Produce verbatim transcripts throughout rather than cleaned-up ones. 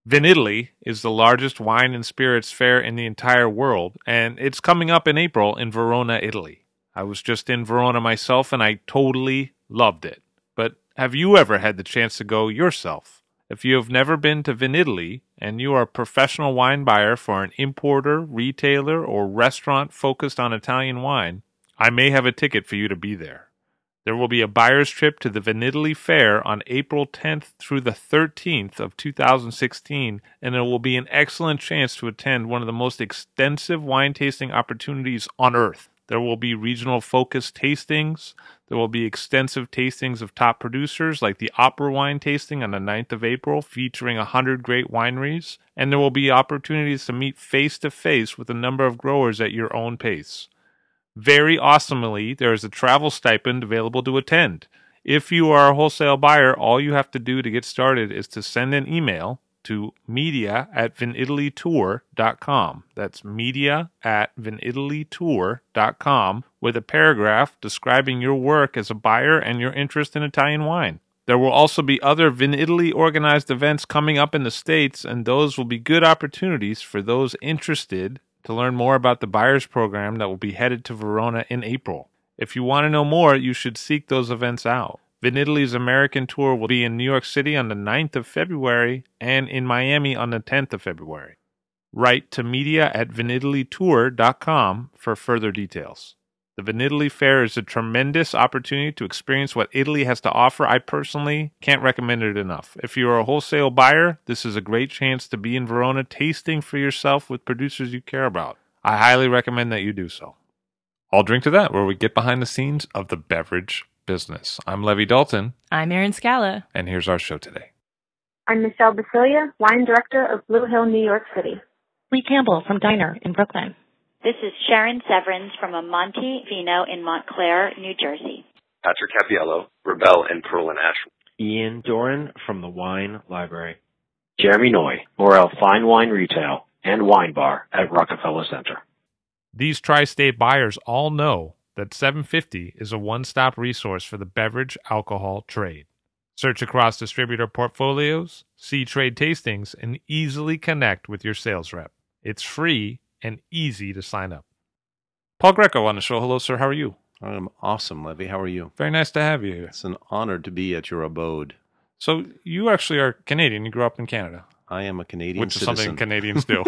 Vinitaly is the largest wine and spirits fair in the entire world, and it's coming up in April in Verona, Italy. I was just in Verona myself, and I totally loved it. But have you ever had the chance to go yourself? If you have never been to Vinitaly, and you are a professional wine buyer for an importer, retailer, or restaurant focused on Italian wine, I may have a ticket for you to be there. There will be a buyer's trip to the Vinitaly Fair on April tenth through the thirteenth of two thousand sixteen, and it will be an excellent chance to attend one of the most extensive wine tasting opportunities on earth. There will be regional focused tastings. There will be extensive tastings of top producers like the Opera Wine Tasting on the ninth of April featuring one hundred great wineries, and there will be opportunities to meet face-to-face with a number of growers at your own pace. Very awesomely, there is a travel stipend available to attend. If you are a wholesale buyer, all you have to do to get started is to send an email to media at vinitalytour dot com. That's media at vinitalytour dot com with a paragraph describing your work as a buyer and your interest in Italian wine. There will also be other Vinitaly organized events coming up in the States, and those will be good opportunities for those interested to learn more about the buyers program that will be headed to Verona in April. If you want to know more, you should seek those events out. Vinitaly's American tour will be in New York City on the ninth of February and in Miami on the tenth of February. Write to media at vinitalytour dot com for further details. The Vinitaly Fair is a tremendous opportunity to experience what Italy has to offer. I personally can't recommend it enough. If you're a wholesale buyer, this is a great chance to be in Verona tasting for yourself with producers you care about. I highly recommend that you do so. I'll drink to that, where we get behind the scenes of the beverage business. I'm Levi Dalton. I'm Erin Scala. And here's our show today. I'm Michelle Basilia, wine director of Blue Hill, New York City. Lee Campbell from Diner in Brooklyn. This is Sharon Severins from Amonte Vino in Montclair, New Jersey. Patrick Cappiello, Rebel in Pearl and Ash. Ian Doran from the Wine Library. Jeremy Noy, Morel Fine Wine Retail and Wine Bar at Rockefeller Center. These tri-state buyers all know that seven fifty is a one-stop resource for the beverage alcohol trade. Search across distributor portfolios, see trade tastings, and easily connect with your sales rep. It's free and easy to sign up. Paul Greco on the show. Hello, sir. How are you? I'm awesome, Levy. How are you? Very nice to have you here. It's an honor to be at your abode. So you actually are Canadian. You grew up in Canada. I am a Canadian Which citizen. is something Canadians do.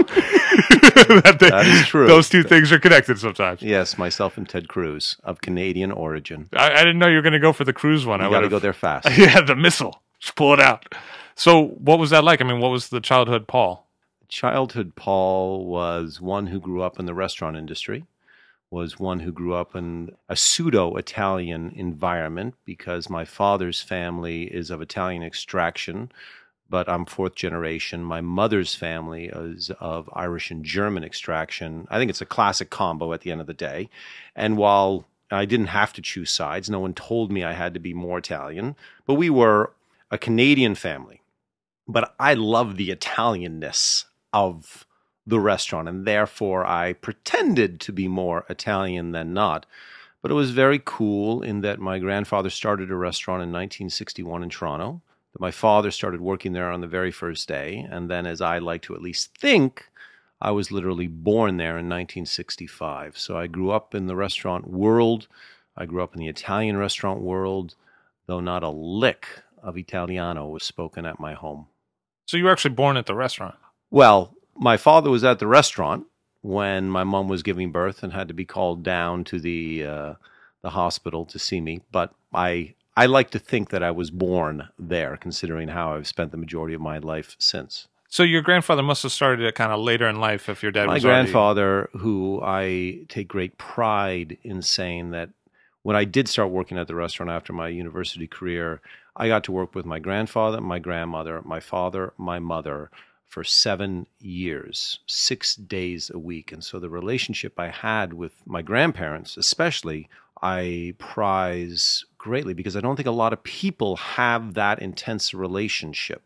that, they, that is true. Those two things are connected sometimes. Yes, myself and Ted Cruz, of Canadian origin. I, I didn't know you were going to go for the cruise one. You I got to go there fast. Yeah, the missile. Just pull it out. So what was that like? I mean, what was the childhood Paul? Childhood Paul was one who grew up in the restaurant industry, was one who grew up in a pseudo-Italian environment because my father's family is of Italian extraction, but I'm fourth generation. My mother's family is of Irish and German extraction. I think it's a classic combo at the end of the day. And while I didn't have to choose sides, no one told me I had to be more Italian, but we were a Canadian family. But I love the Italianness of the restaurant, and therefore I pretended to be more Italian than not. But it was very cool in that my grandfather started a restaurant in nineteen sixty-one in Toronto. That my father started working there on the very first day, and then, as I like to at least think, I was literally born there in nineteen sixty-five. So I grew up in the restaurant world. I grew up in the Italian restaurant world, though not a lick of Italiano was spoken at my home. So you were actually born at the restaurant? Well, my father was at the restaurant when my mom was giving birth and had to be called down to the uh, the hospital to see me. But I I like to think that I was born there, considering how I've spent the majority of my life since. So your grandfather must have started it kind of later in life if your dad my was My grandfather, already... who I take great pride in saying that when I did start working at the restaurant after my university career, I got to work with my grandfather, my grandmother, my father, my mother for seven years, six days a week. And so the relationship I had with my grandparents, especially, I prize greatly because I don't think a lot of people have that intense relationship.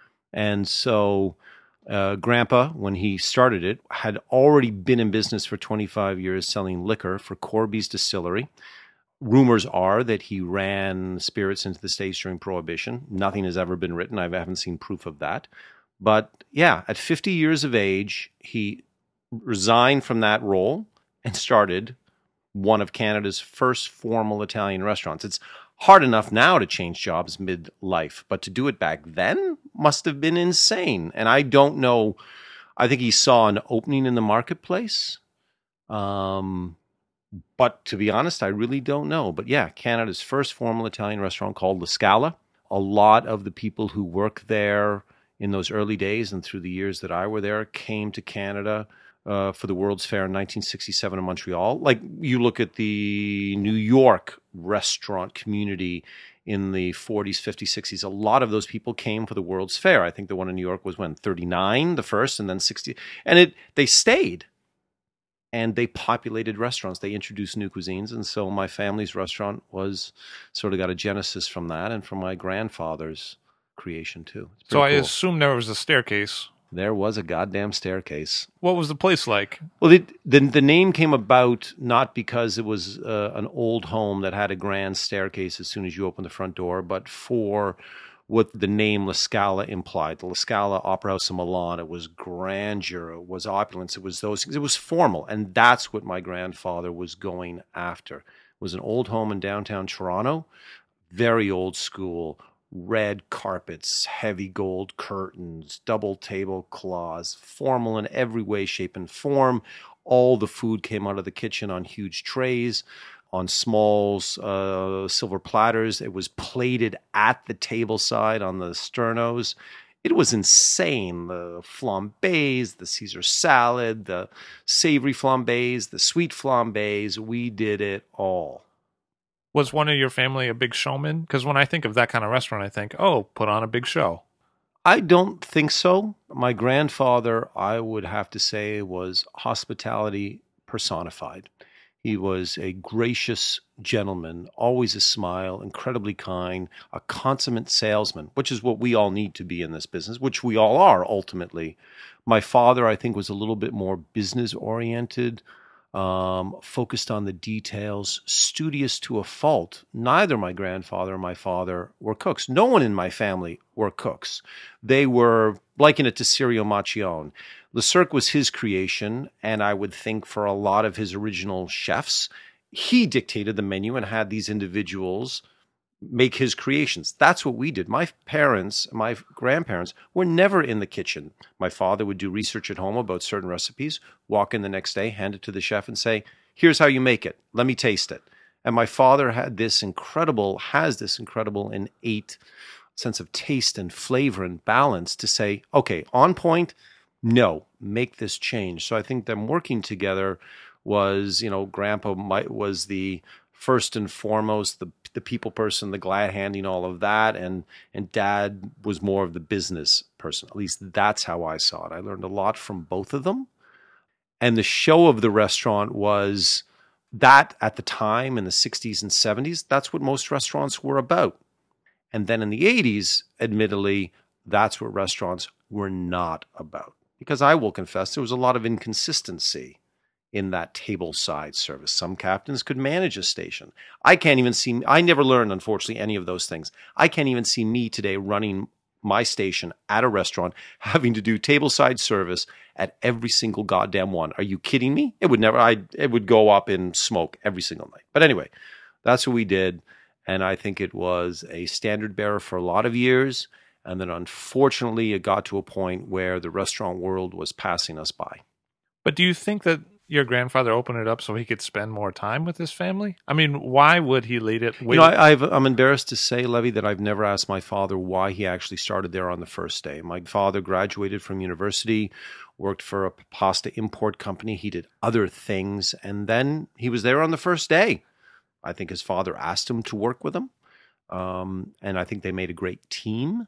And so uh, Grandpa, when he started it, had already been in business for twenty-five years selling liquor for Corby's Distillery. Rumors are that he ran spirits into the States during Prohibition. Nothing has ever been written. I haven't seen proof of that. But yeah, at fifty years of age, he resigned from that role and started one of Canada's first formal Italian restaurants. It's hard enough now to change jobs mid-life, but to do it back then must have been insane. And I don't know, I think he saw an opening in the marketplace. Um, but to be honest, I really don't know. But yeah, Canada's first formal Italian restaurant called La Scala. A lot of the people who worked there in those early days and through the years that I were there came to Canada uh, for the World's Fair in nineteen sixty-seven in Montreal. Like, you look at the New York restaurant community in the forties, fifties, sixties, a lot of those people came for the World's Fair. I think the one in New York was when, thirty-nine, the first, and then sixty. And it they stayed. And they populated restaurants. They introduced new cuisines. And so my family's restaurant was sort of got a genesis from that and from my grandfather's creation too. So I cool. assume there was a staircase. There was a goddamn staircase. What was the place like? Well, it, the the name came about not because it was uh, an old home that had a grand staircase as soon as you opened the front door, but for what the name La Scala implied. The La Scala Opera House in Milan. It was grandeur. It was opulence. It was those things. It was formal, and that's what my grandfather was going after. It was an old home in downtown Toronto, very old school. Red carpets, heavy gold curtains, double tablecloths, formal in every way, shape, and form. All the food came out of the kitchen on huge trays, on small uh, silver platters. It was plated at the table side on the sternos. It was insane. The flambés, the Caesar salad, the savory flambés, the sweet flambés. We did it all. Was one of your family a big showman? Because when I think of that kind of restaurant, I think, oh, put on a big show. I don't think so. My grandfather, I would have to say, was hospitality personified. He was a gracious gentleman, always a smile, incredibly kind, a consummate salesman, which is what we all need to be in this business, which we all are ultimately. My father, I think, was a little bit more business-oriented, Um, focused on the details, studious to a fault. Neither my grandfather or my father were cooks. No one in my family were cooks. They were, liken it to Sirio Macchione. Le Cirque was his creation, and I would think for a lot of his original chefs, he dictated the menu and had these individuals make his creations. That's what we did. My parents, my grandparents were never in the kitchen. My father would do research at home about certain recipes, walk in the next day, hand it to the chef and say, here's how you make it. Let me taste it. And my father had this incredible, has this incredible innate sense of taste and flavor and balance to say, okay, on point, no, make this change. So I think them working together was, you know, Grandpa might, was the first and foremost, the the people person, the glad handing, all of that, and and Dad was more of the business person. At least that's how I saw it. I learned a lot from both of them. And the show of the restaurant was that at the time in the sixties and seventies, that's what most restaurants were about. And then in the eighties, admittedly, that's what restaurants were not about. Because I will confess, there was a lot of inconsistency in that table side service. Some captains could manage a station. I can't even see, I never learned, unfortunately, any of those things. I can't even see me today running my station at a restaurant, having to do table side service at every single goddamn one. Are you kidding me? It would never, I, it would go up in smoke every single night. But anyway, that's what we did. And I think it was a standard bearer for a lot of years. And then unfortunately, it got to a point where the restaurant world was passing us by. But do you think that your grandfather opened it up so he could spend more time with his family? I mean, why would he lead it? You know, I, I've, I'm embarrassed to say, Levy, that I've never asked my father why he actually started there on the first day. My father graduated from university, worked for a pasta import company. He did other things, and then he was there on the first day. I think his father asked him to work with him, um, and I think they made a great team.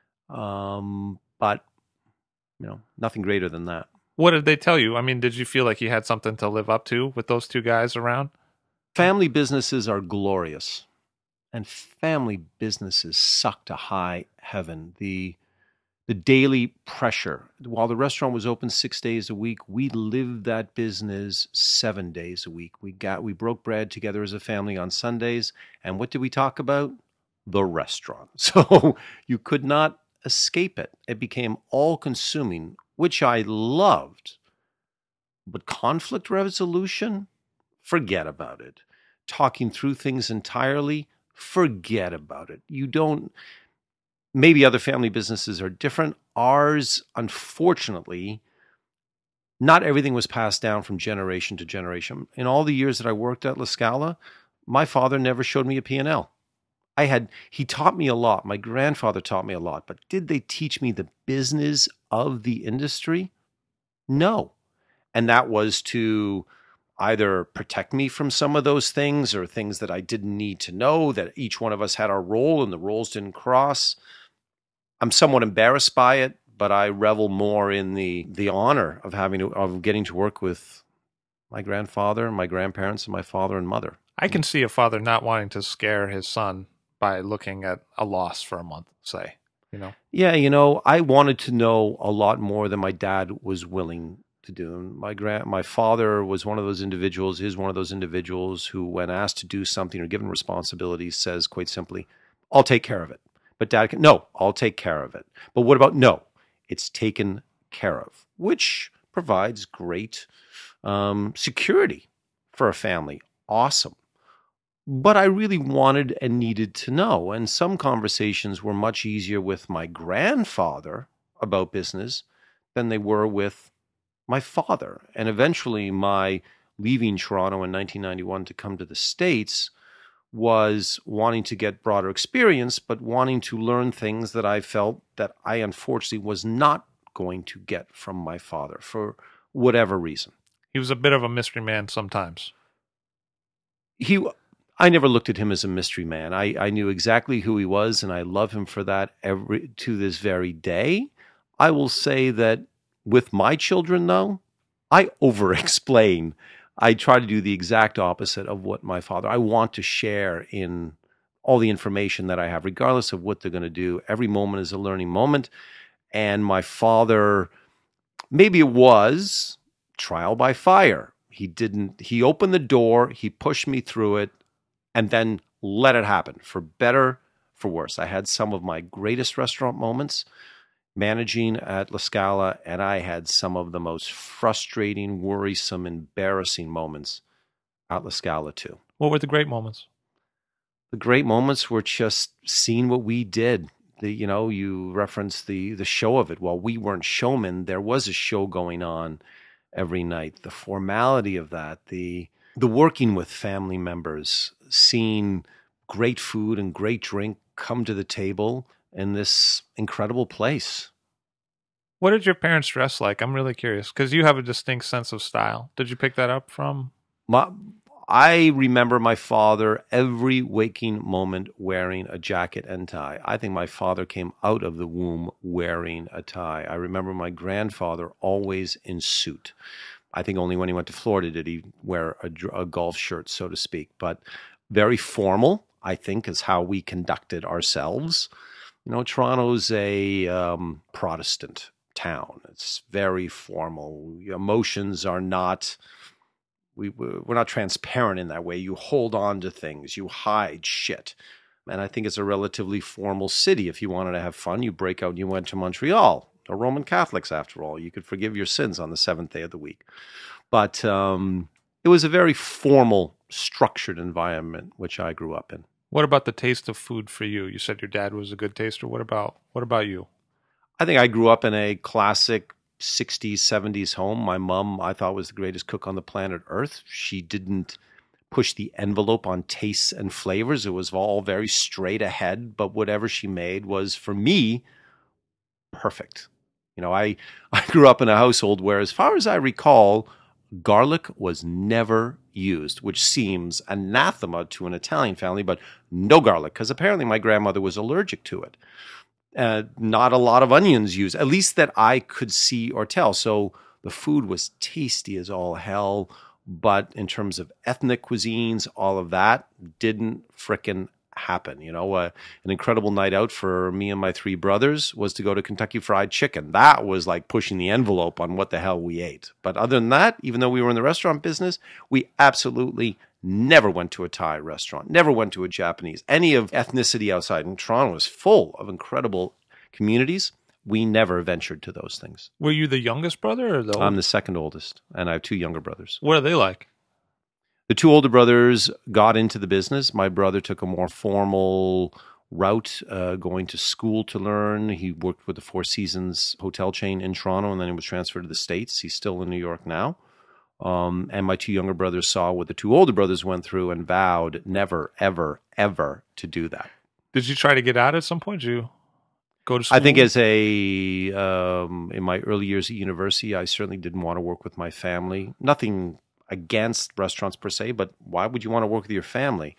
Um, but, you know, nothing greater than that. What did they tell you? I mean, did you feel like you had something to live up to with those two guys around? Family businesses are glorious, and family businesses suck to high heaven. The the daily pressure. While the restaurant was open six days a week, we lived that business seven days a week. We got we broke bread together as a family on Sundays, and what did we talk about? The restaurant. So you could not escape it. It became all-consuming, which I loved. But conflict resolution? Forget about it. Talking through things entirely? Forget about it. You don't... Maybe other family businesses are different. Ours, unfortunately, not everything was passed down from generation to generation. In all the years that I worked at La Scala, my father never showed me a P and L. I had, he taught me a lot. My grandfather taught me a lot. But did they teach me the business of the industry? No. And that was to either protect me from some of those things or things that I didn't need to know, that each one of us had our role and the roles didn't cross. I'm somewhat embarrassed by it, but I revel more in the the honor of having to, of getting to work with my grandfather, my grandparents, and my father and mother. I can see a father not wanting to scare his son by looking at a loss for a month, say, you know? Yeah, you know, I wanted to know a lot more than my dad was willing to do. And my grand, my father was one of those individuals, is one of those individuals who, when asked to do something or given responsibility, says quite simply, I'll take care of it. But dad can, no, I'll take care of it. But what about, no, it's taken care of, which provides great um, security for a family. Awesome. But I really wanted and needed to know. And some conversations were much easier with my grandfather about business than they were with my father. And eventually my leaving Toronto in nineteen ninety-one to come to the States was wanting to get broader experience, but wanting to learn things that I felt that I unfortunately was not going to get from my father for whatever reason. He was a bit of a mystery man sometimes. He, I never looked at him as a mystery man. I, I knew exactly who he was, and I love him for that every to this very day. I will say that with my children, though, I over-explain. I try to do the exact opposite of what my father, I want to share in all the information that I have, regardless of what they're going to do. Every moment is a learning moment. And my father, maybe it was trial by fire. He didn't, he opened the door, he pushed me through it, and then let it happen, for better, for worse. I had some of my greatest restaurant moments managing at La Scala, and I had some of the most frustrating, worrisome, embarrassing moments at La Scala too. What were the great moments? The great moments were just seeing what we did. The, you know, you referenced the the show of it. While we weren't showmen, there was a show going on every night. The formality of that, the the working with family members, seeing great food and great drink come to the table in this incredible place. What did your parents dress like? I'm really curious because you have a distinct sense of style. Did you pick that up from? My, I remember my father every waking moment wearing a jacket and tie. I think my father came out of the womb wearing a tie. I remember my grandfather always in suit. I think only when he went to Florida did he wear a, a golf shirt, so to speak. But very formal, I think, is how we conducted ourselves. You know, Toronto's a um, Protestant town. It's very formal. Emotions are not, we, we're not transparent in that way. You hold on to things. You hide shit. And I think it's a relatively formal city. If you wanted to have fun, you break out and you went to Montreal. They're Roman Catholics, after all. You could forgive your sins on the seventh day of the week. But um, it was a very formal, structured environment, which I grew up in. What about the taste of food for you? You said your dad was a good taster. What about what about you? I think I grew up in a classic sixties, seventies home. My mom, I thought, was the greatest cook on the planet Earth. She didn't push the envelope on tastes and flavors. It was all very straight ahead, but whatever she made was, for me, perfect. You know, I, I grew up in a household where, as far as I recall, garlic was never used, which seems anathema to an Italian family, but no garlic, because apparently my grandmother was allergic to it. Uh, not a lot of onions used, at least that I could see or tell. So the food was tasty as all hell, but in terms of ethnic cuisines, all of that didn't frickin' happen. You know, uh, an incredible night out for me and my three brothers was to go to Kentucky Fried Chicken. That was like pushing the envelope on what the hell we ate. But other than that, even though we were in the restaurant business, we absolutely never went to a Thai restaurant, never went to a Japanese, any of ethnicity outside. And Toronto is full of incredible communities, we never ventured to those things. Were you the youngest brother or the I'm oldest? the second oldest, and I have two younger brothers. What are they like? The two older brothers got into the business. My brother took a more formal route, uh, going to school to learn. He worked with the Four Seasons hotel chain in Toronto, and then he was transferred to the States. He's still in New York now. Um, and my two younger brothers saw what the two older brothers went through and vowed never, ever, ever to do that. Did you try to get out at some point? Did you go to school? I think as a, um, in my early years at university, I certainly didn't want to work with my family. Nothing against restaurants per se, but why would you want to work with your family?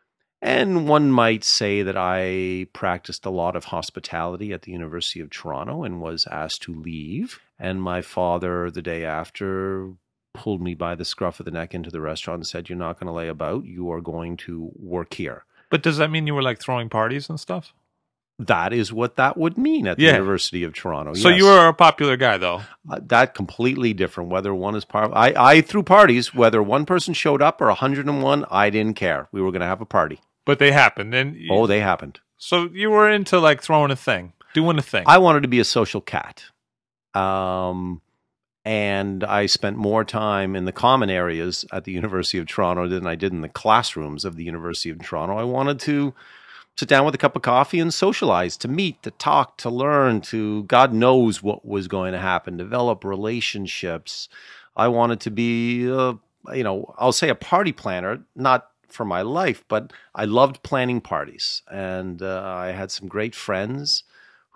And one might say that I practiced a lot of hospitality at the University of Toronto and was asked to leave. And my father, the day after, pulled me by the scruff of the neck into the restaurant and said, "You're not going to lay about. You are going to work here." But does that mean you were like throwing parties and stuff? That is what that would mean at the Yeah. University of Toronto. So yes. you were a popular guy, though. Uh, that completely different. Whether one is part, I, I threw parties. Whether one person showed up or one hundred and one, I didn't care. We were going to have a party. But they happened. And you, Oh, they happened. So you were into like throwing a thing, doing a thing. I wanted to be a social cat. Um, and I spent more time in the common areas at the University of Toronto than I did in the classrooms of the University of Toronto. I wanted to sit down with a cup of coffee and socialize, to meet, to talk, to learn, to God knows what was going to happen, develop relationships. I wanted to be, uh, you know, I'll say a party planner, not for my life, but I loved planning parties. And uh, I had some great friends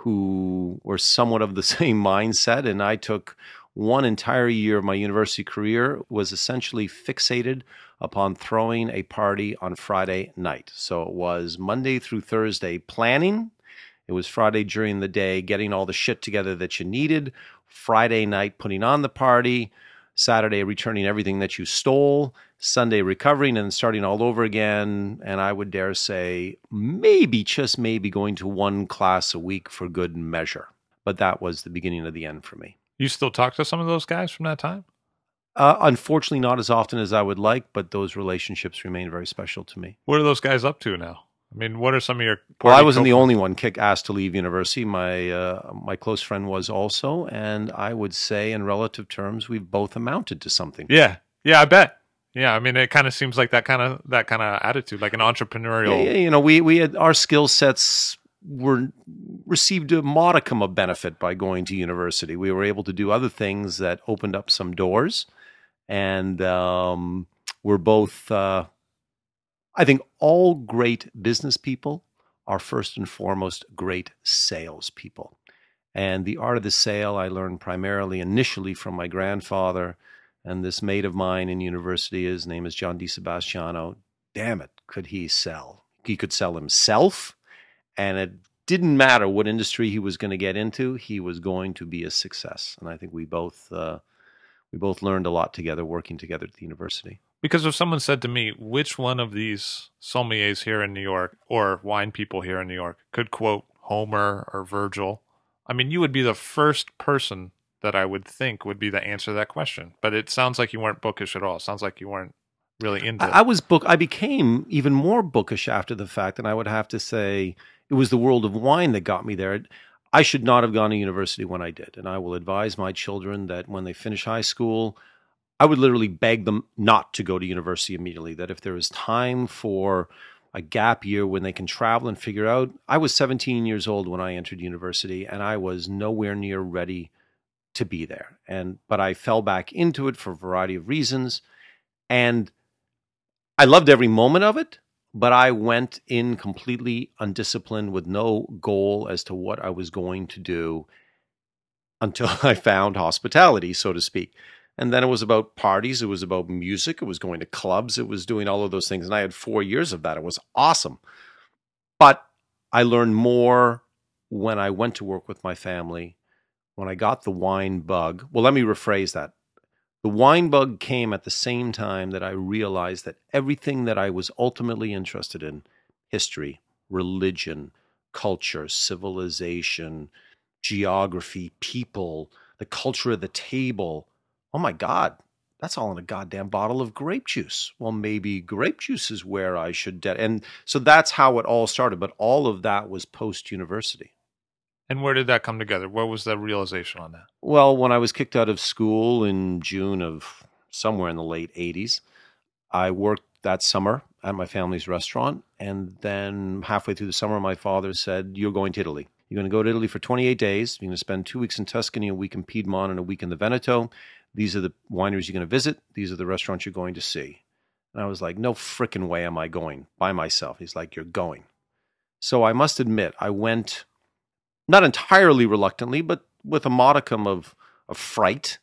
who were somewhat of the same mindset. And I took one entire year of my university career was essentially fixated upon throwing a party on Friday night. So it was Monday through Thursday planning. It was Friday during the day getting all the shit together that you needed. Friday night putting on the party. Saturday returning everything that you stole. Sunday recovering and starting all over again. And I would dare say maybe, just maybe, going to one class a week for good measure. But that was the beginning of the end for me. You still talk to some of those guys from that time? Uh, unfortunately, not as often as I would like, but those relationships remain very special to me. What are those guys up to now? I mean, what are some of your Well, party I wasn't the co- only one kick asked to leave university. My uh, my close friend was also, and I would say, in relative terms, we've both amounted to something. Yeah, yeah, I bet. Yeah, I mean, it kind of seems like that kind of that kind of attitude, like an entrepreneurial. Yeah, yeah, you know, we we had our skill sets were received a modicum of benefit by going to university. We were able to do other things that opened up some doors, and um, we're both. Uh, I think all great business people are first and foremost great salespeople. And the art of the sale I learned primarily initially from my grandfather and this mate of mine in university. His name is John DiSebastiano. Damn it, could he sell? He could sell himself, and it didn't matter what industry he was going to get into. He was going to be a success. And I think we both uh, we both learned a lot together working together at the university. Because if someone said to me, which one of these sommeliers here in New York or wine people here in New York could quote Homer or Virgil, I mean, you would be the first person that I would think would be the answer to that question. But it sounds like you weren't bookish at all. It sounds like you weren't really into it. I, I was book. I became even more bookish after the fact, and I would have to say it was the world of wine that got me there. I should not have gone to university when I did, and I will advise my children that when they finish high school, I would literally beg them not to go to university immediately, that if there is time for a gap year when they can travel and figure out. I was seventeen years old when I entered university, and I was nowhere near ready to be there. And but I fell back into it for a variety of reasons, and I loved every moment of it, but I went in completely undisciplined with no goal as to what I was going to do until I found hospitality, so to speak. And then it was about parties. It was about music. It was going to clubs. It was doing all of those things. And I had four years of that. It was awesome. But I learned more when I went to work with my family, when I got the wine bug. Well, let me rephrase that. The wine bug came at the same time that I realized that everything that I was ultimately interested in, history, religion, culture, civilization, geography, people, the culture of the table, oh my God, that's all in a goddamn bottle of grape juice. Well, maybe grape juice is where I should. De- and so that's how it all started. But all of that was post-university. And where did that come together? Where was the realization on that? Well, when I was kicked out of school in June of somewhere in the late eighties, I worked that summer at my family's restaurant. And then halfway through the summer, my father said, you're going to Italy. You're going to go to Italy for twenty-eight days. You're going to spend two weeks in Tuscany, a week in Piedmont, and a week in the Veneto. These are the wineries you're going to visit. These are the restaurants you're going to see. And I was like, no frickin' way am I going by myself. He's like, you're going. So I must admit, I went not entirely reluctantly, but with a modicum of, of fright.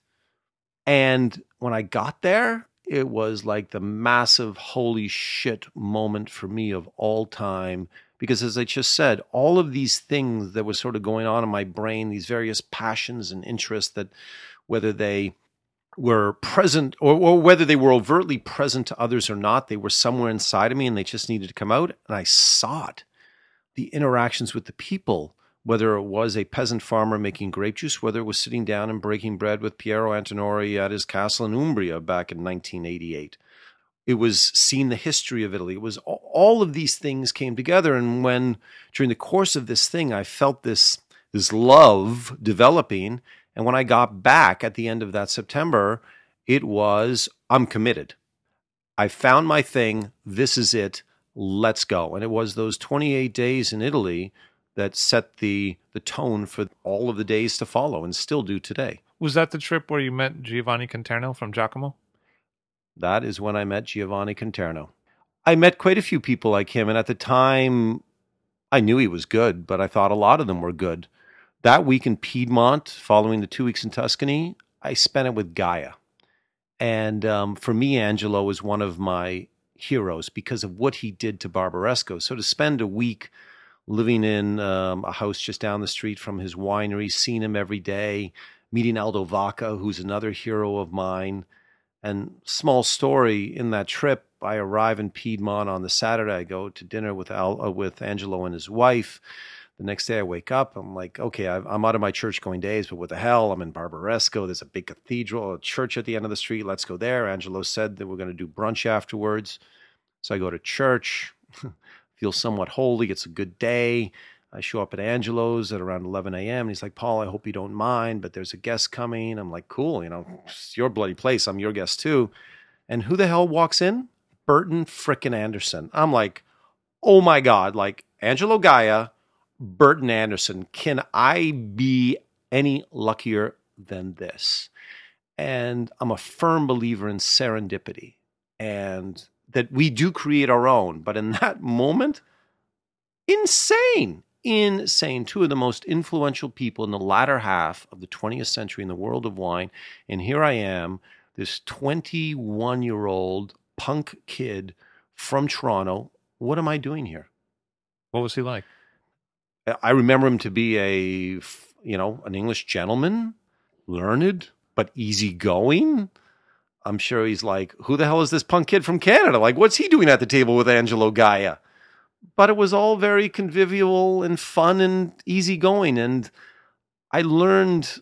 And when I got there, it was like the massive holy shit moment for me of all time. Because as I just said, all of these things that were sort of going on in my brain, these various passions and interests that whether they were present or, or whether they were overtly present to others or not, they were somewhere inside of me and they just needed to come out. And I saw it. The interactions with the people, whether it was a peasant farmer making grape juice, whether it was sitting down and breaking bread with Piero Antinori at his castle in Umbria back in nineteen eighty-eight. It was seeing the history of Italy. It was all of these things came together. And when during the course of this thing, I felt this, this love developing. And when I got back at the end of that September, it was, I'm committed. I found my thing. This is it. Let's go. And it was those twenty-eight days in Italy that set the the tone for all of the days to follow and still do today. Was that the trip where you met Giovanni Conterno from Giacomo? That is when I met Giovanni Conterno. I met quite a few people like him, and at the time, I knew he was good, but I thought a lot of them were good. That week in Piedmont, following the two weeks in Tuscany, I spent it with Gaia. And um, for me, Angelo was one of my heroes because of what he did to Barbaresco. So to spend a week living in um, a house just down the street from his winery, seeing him every day, meeting Aldo Vaca, who's another hero of mine. And small story, in that trip, I arrive in Piedmont on the Saturday. I go to dinner with Al, uh, with Angelo and his wife. The next day I wake up. I'm like, okay, I'm out of my church-going days, but what the hell? I'm in Barbaresco. There's a big cathedral, a church at the end of the street. Let's go there. Angelo said that we're going to do brunch afterwards. So I go to church, feel somewhat holy. It's a good day. I show up at Angelo's at around eleven a.m. And he's like, Paul, I hope you don't mind, but there's a guest coming. I'm like, cool, you know, it's your bloody place. I'm your guest too. And who the hell walks in? Burton frickin' Anderson. I'm like, oh my God, like Angelo Gaia, Burton Anderson. Can I be any luckier than this? And I'm a firm believer in serendipity and that we do create our own. But in that moment, insane. Insane. Two of the most influential people in the latter half of the twentieth century in the world of wine. And here I am, this twenty-one-year-old punk kid from Toronto. What am I doing here? What was he like? I remember him to be a, you know, an English gentleman, learned, but easygoing. I'm sure he's like, who the hell is this punk kid from Canada? Like, what's he doing at the table with Angelo Gaia? But it was all very convivial and fun and easygoing. And I learned,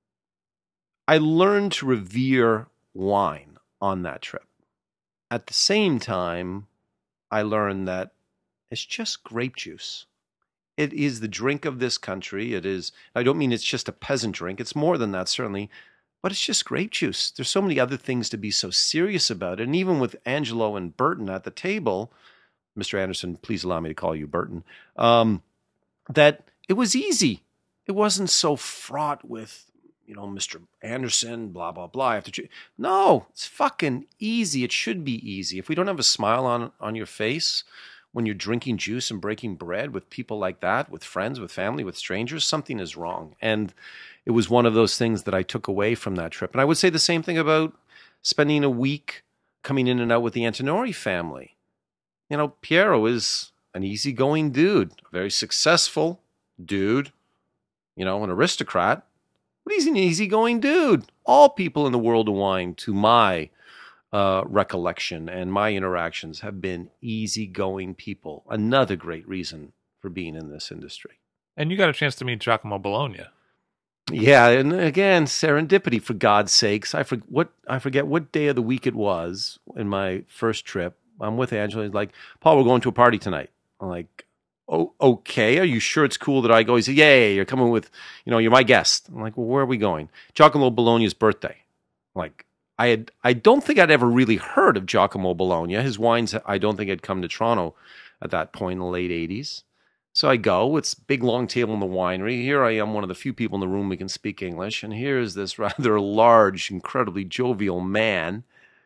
I learned to revere wine on that trip. At the same time, I learned that it's just grape juice. It is the drink of this country. It is, I don't mean it's just a peasant drink. It's more than that, certainly. But it's just grape juice. There's so many other things to be so serious about. And even with Angelo and Burton at the table, Mister Anderson, please allow me to call you Burton, um, that it was easy. It wasn't so fraught with, you know, Mister Anderson, blah, blah, blah. I have to no, it's fucking easy. It should be easy. If we don't have a smile on, on your face when you're drinking juice and breaking bread with people like that, with friends, with family, with strangers, something is wrong. And it was one of those things that I took away from that trip. And I would say the same thing about spending a week coming in and out with the Antinori family. You know, Piero is an easygoing dude, a very successful dude, you know, an aristocrat, but he's an easygoing dude. All people in the world of wine, to my uh, recollection and my interactions, have been easygoing people. Another great reason for being in this industry. And you got a chance to meet Giacomo Bologna. Yeah, and again, serendipity, for God's sakes. I, for, what, I forget what day of the week it was in my first trip. I'm with Angela. He's like, Paul, we're going to a party tonight. I'm like, oh, okay, are you sure it's cool that I go? He said, yeah, yeah, yeah, you're coming with, you know, you're my guest. I'm like, well, where are we going? Giacomo Bologna's birthday. Like, I had, I don't think I'd ever really heard of Giacomo Bologna. His wines, I don't think had come to Toronto at that point in the late eighties. So I go, it's big long table in the winery. Here I am, one of the few people in the room who can speak English. And here's this rather large, incredibly jovial man.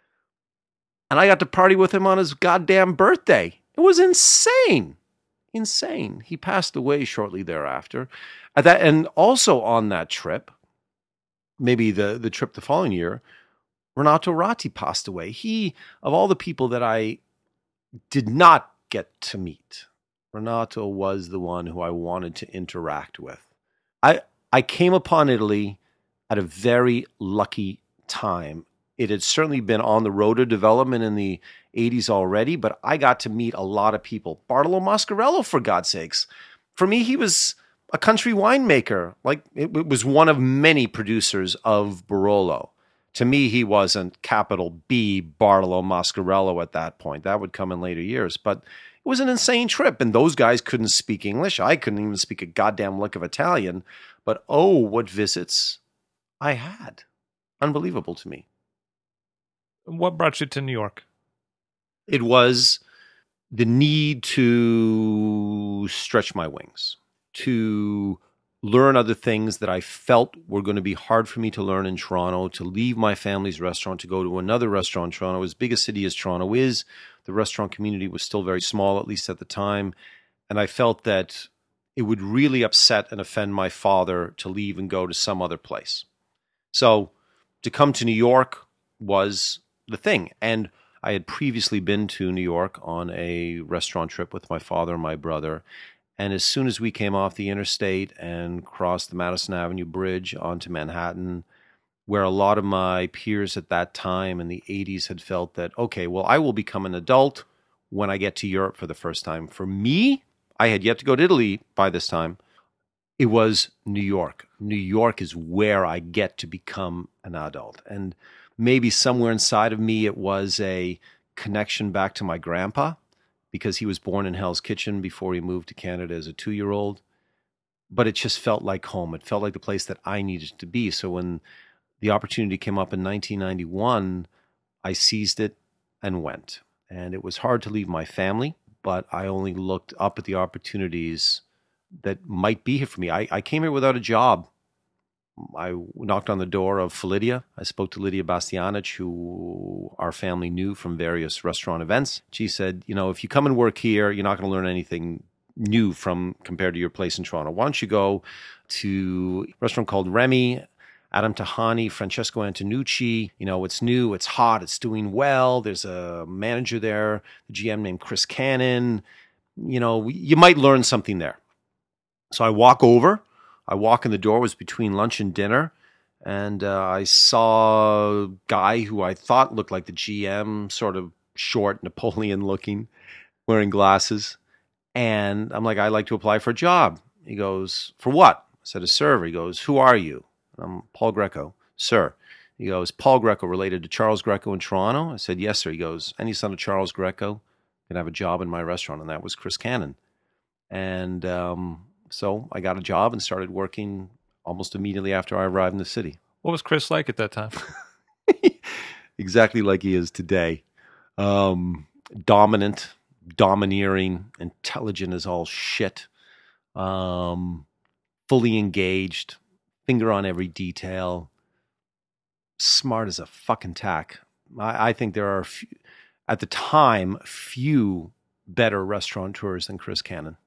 And I got to party with him on his goddamn birthday. It was insane. Insane. He passed away shortly thereafter. At that, and also on that trip, maybe the, the trip the following year, Renato Ratti passed away. He, of all the people that I did not get to meet, Renato was the one who I wanted to interact with. I I came upon Italy at a very lucky time. It had certainly been on the road to development in the eighties already, but I got to meet a lot of people. Bartolo Mascarello, for God's sakes. For me, he was a country winemaker. Like, it, it was one of many producers of Barolo. To me, he wasn't capital B Bartolo Mascarello at that point. That would come in later years. But it was an insane trip, and those guys couldn't speak English. I couldn't even speak a goddamn lick of Italian. But oh, what visits I had. Unbelievable to me. What brought you to New York? It was the need to stretch my wings, to learn other things that I felt were going to be hard for me to learn in Toronto, to leave my family's restaurant, to go to another restaurant in Toronto. As big a city as Toronto is, the restaurant community was still very small, at least at the time. And I felt that it would really upset and offend my father to leave and go to some other place. So to come to New York was the thing. And I had previously been to New York on a restaurant trip with my father and my brother. And as soon as we came off the interstate and crossed the Madison Avenue Bridge onto Manhattan, where a lot of my peers at that time in the eighties had felt that, okay, well, I will become an adult when I get to Europe for the first time. For me, I had yet to go to Italy by this time. It was New York. New York is where I get to become an adult. And maybe somewhere inside of me, it was a connection back to my grandpa, because he was born in Hell's Kitchen before he moved to Canada as a two-year-old. But it just felt like home. It felt like the place that I needed to be. So when the opportunity came up in nineteen ninety-one, I seized it and went. And it was hard to leave my family, but I only looked up at the opportunities that might be here for me. I, I came here without a job. I knocked on the door of Felidia. I spoke to Lydia Bastianich, who our family knew from various restaurant events. She said, you know, if you come and work here, you're not going to learn anything new from compared to your place in Toronto. Why don't you go to a restaurant called Remy, Adam Tahani, Francesco Antonucci. You know, it's new, it's hot, it's doing well. There's a manager there, the G M named Chris Cannon. You know, you might learn something there. So I walk over. I walk in the door, it was between lunch and dinner, and uh, I saw a guy who I thought looked like the G M, sort of short, Napoleon-looking, wearing glasses. And I'm like, I'd like to apply for a job. He goes, for what? I said, a server. He goes, who are you? And I'm Paul Greco. Sir. He goes, Paul Greco related to Charles Greco in Toronto? I said, yes, sir. He goes, any son of Charles Greco can have a job in my restaurant, and that was Chris Cannon. And um So I got a job and started working almost immediately after I arrived in the city. What was Chris like at that time? Exactly like he is today. Um, dominant, domineering, intelligent as all shit. Um, fully engaged, finger on every detail. Smart as a fucking tack. I, I think there are, few, at the time, few better restaurateurs than Chris Cannon.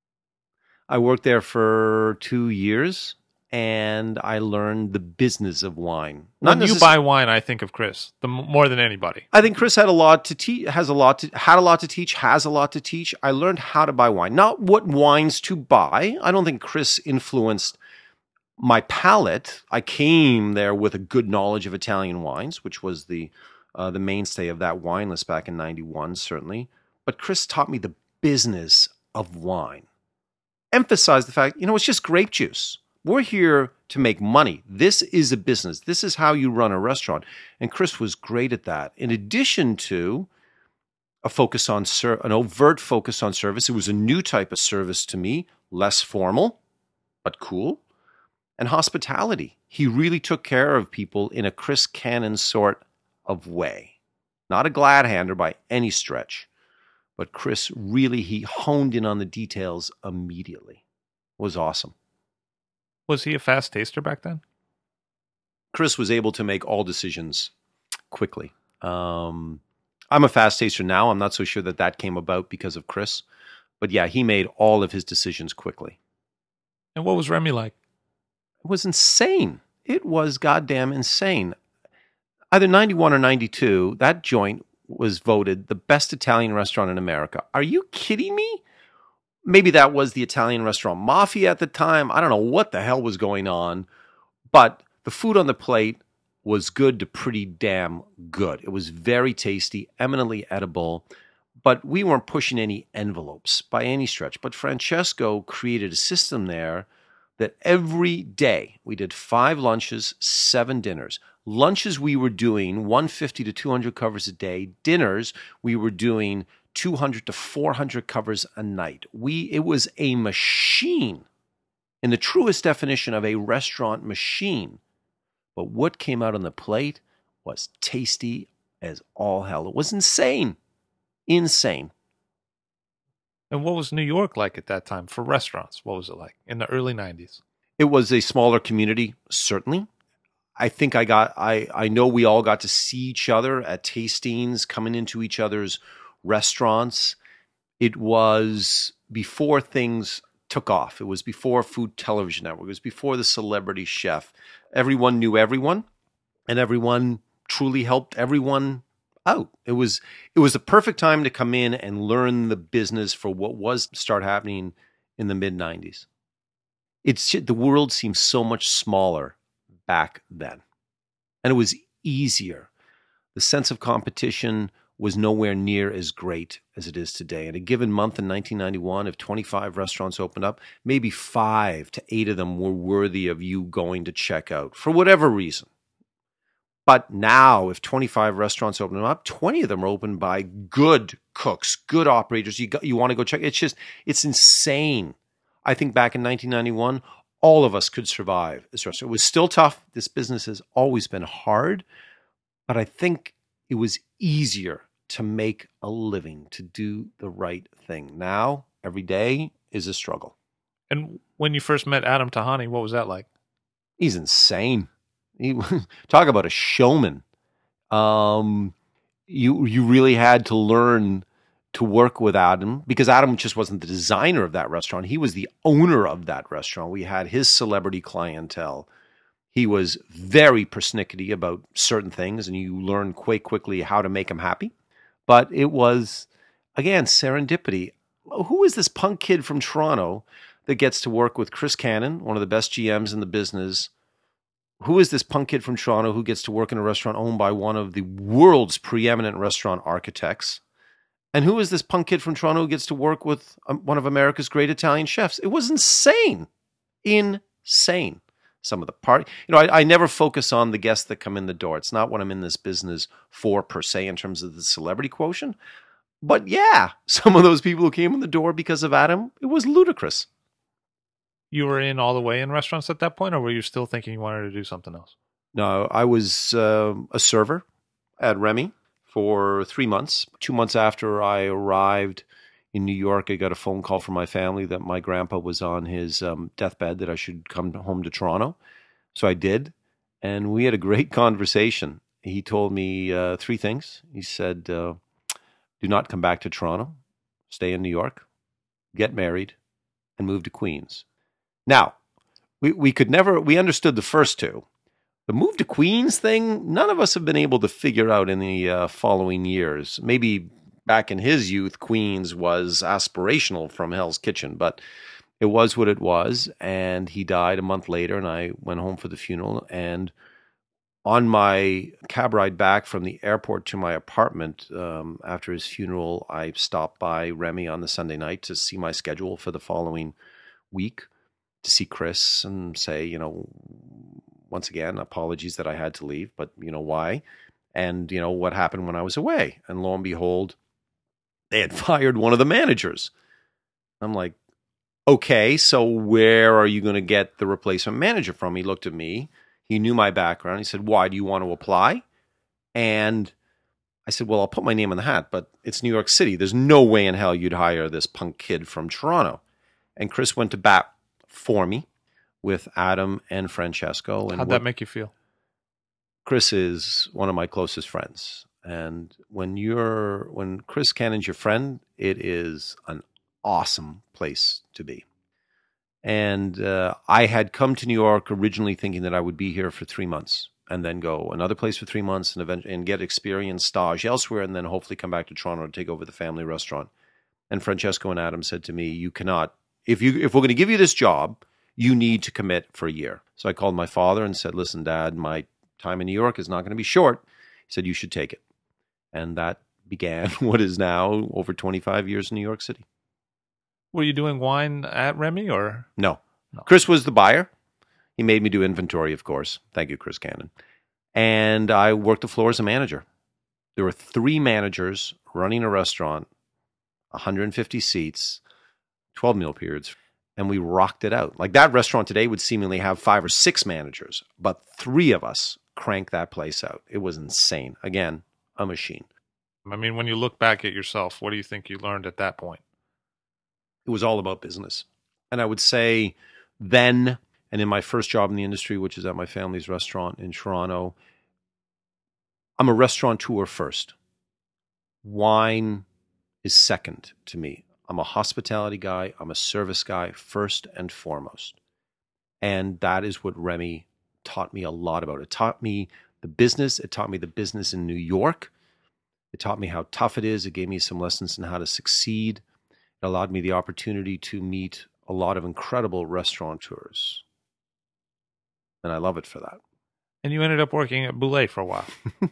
I worked there for two years, and I learned the business of wine. When you buy wine, I think of Chris the more than anybody. I think Chris had a lot to teach. Has a lot to had a lot to teach. Has a lot to teach. I learned how to buy wine, not what wines to buy. I don't think Chris influenced my palate. I came there with a good knowledge of Italian wines, which was the uh, the mainstay of that wine list back in ninety-one, certainly. But Chris taught me the business of wine. Emphasize the fact, you know, it's just grape juice. We're here to make money. This is a business. This is how you run a restaurant. And Chris was great at that. In addition to a focus on ser- an overt focus on service. It was a new type of service to me, less formal, but cool. And hospitality. He really took care of people in a Chris Cannon sort of way. Not a glad hander by any stretch, but Chris really, he honed in on the details immediately. It was awesome. Was he a fast taster back then? Chris was able to make all decisions quickly. Um, I'm a fast taster now. I'm not so sure that that came about because of Chris. But yeah, he made all of his decisions quickly. And what was Remy like? It was insane. It was goddamn insane. Either ninety-one or ninety-two, that joint was voted the best Italian restaurant in America. Are you kidding me? Maybe that was the Italian restaurant mafia at the time. I don't know what the hell was going on. But the food on the plate was good to pretty damn good. It was very tasty, eminently edible. But we weren't pushing any envelopes by any stretch. But Francesco created a system there that every day we did five lunches, seven dinners. Lunches we were doing one hundred fifty to two hundred covers a day. Dinners we were doing two hundred to four hundred covers a night. We it was a machine in the truest definition of a restaurant machine. But what came out on the plate was tasty as all hell. It was insane. Insane. And what was New York like at that time for restaurants? What was it like in the early nineties? It was a smaller community, certainly. I think I got, I, I know we all got to see each other at tastings, coming into each other's restaurants. It was before things took off. It was before Food Television Network. It was before the Celebrity Chef. Everyone knew everyone, and everyone truly helped everyone out. It was, it was a perfect time to come in and learn the business for what was to start happening in the mid nineties. It's the world seemed so much smaller back then. And it was easier. The sense of competition was nowhere near as great as it is today. In a given month in nineteen ninety-one, if twenty-five restaurants opened up, maybe five to eight of them were worthy of you going to check out for whatever reason. But now, if twenty-five restaurants open up, twenty of them are opened by good cooks, good operators. You got, you want to go check. It's just, it's insane. I think back in nineteen ninety-one, all of us could survive this restaurant. It was still tough. This business has always been hard, but I think it was easier to make a living, to do the right thing. Now, every day is a struggle. And when you first met Adam Tahani, what was that like? He's insane. He, talk about a showman. Um, you you really had to learn to work with Adam, because Adam just wasn't the designer of that restaurant. He was the owner of that restaurant. We had his celebrity clientele. He was very persnickety about certain things, and you learn quite quickly how to make him happy. But it was, again, serendipity. Who is this punk kid from Toronto that gets to work with Chris Cannon, one of the best G Ms in the business? Who is this punk kid from Toronto who gets to work in a restaurant owned by one of the world's preeminent restaurant architects? And who is this punk kid from Toronto who gets to work with um, one of America's great Italian chefs? It was insane. Insane. Some of the party, you know, I, I never focus on the guests that come in the door. It's not what I'm in this business for per se in terms of the celebrity quotient. But yeah, some of those people who came in the door because of Adam, it was ludicrous. You were in all the way in restaurants at that point, or were you still thinking you wanted to do something else? No, I was uh, a server at Remy for three months. Two months after I arrived in New York, I got a phone call from my family that my grandpa was on his um, deathbed, that I should come home to Toronto. So I did, and we had a great conversation. He told me uh, three things. He said, uh, do not come back to Toronto, stay in New York, get married, and move to Queens. Now, we, we could never, we understood the first two. The move to Queens thing, none of us have been able to figure out in the uh, following years. Maybe back in his youth, Queens was aspirational from Hell's Kitchen, but it was what it was. And he died a month later, and I went home for the funeral. And on my cab ride back from the airport to my apartment um, after his funeral, I stopped by Remy on the Sunday night to see my schedule for the following week, to see Chris and say, you know, once again, apologies that I had to leave, but you know why, and you know what happened when I was away. And lo and behold, they had fired one of the managers. I'm like, okay, so where are you going to get the replacement manager from? He looked at me. He knew my background. He said, why do you want to apply? And I said, well, I'll put my name in the hat, but it's New York City. There's no way in hell you'd hire this punk kid from Toronto. And Chris went to bat for me with Adam and Francesco. And How'd that make you feel? Chris is one of my closest friends. And when you're when Chris Cannon's your friend, it is an awesome place to be. And uh, I had come to New York originally thinking that I would be here for three months and then go another place for three months and event- and get experience, stage elsewhere, and then hopefully come back to Toronto to take over the family restaurant. And Francesco and Adam said to me, you cannot, if you if we're going to give you this job, you need to commit for a year. So I called my father and said, listen, Dad, my time in New York is not going to be short. He said, you should take it. And that began what is now over twenty-five years in New York City. Were you doing wine at Remy or? No. No. Chris was the buyer. He made me do inventory, of course. Thank you, Chris Cannon. And I worked the floor as a manager. There were three managers running a restaurant, one hundred fifty seats, twelve meal periods, and we rocked it out. Like that restaurant today would seemingly have five or six managers, but three of us cranked that place out. It was insane. Again, a machine. I mean, when you look back at yourself, what do you think you learned at that point? It was all about business. And I would say then, and in my first job in the industry, which is at my family's restaurant in Toronto, I'm a restaurateur first. Wine is second to me. I'm a hospitality guy. I'm a service guy first and foremost. And that is what Remy taught me a lot about. It taught me the business. It taught me the business in New York. It taught me how tough it is. It gave me some lessons in how to succeed. It allowed me the opportunity to meet a lot of incredible restaurateurs. And I love it for that. And you ended up working at Bouley for a while.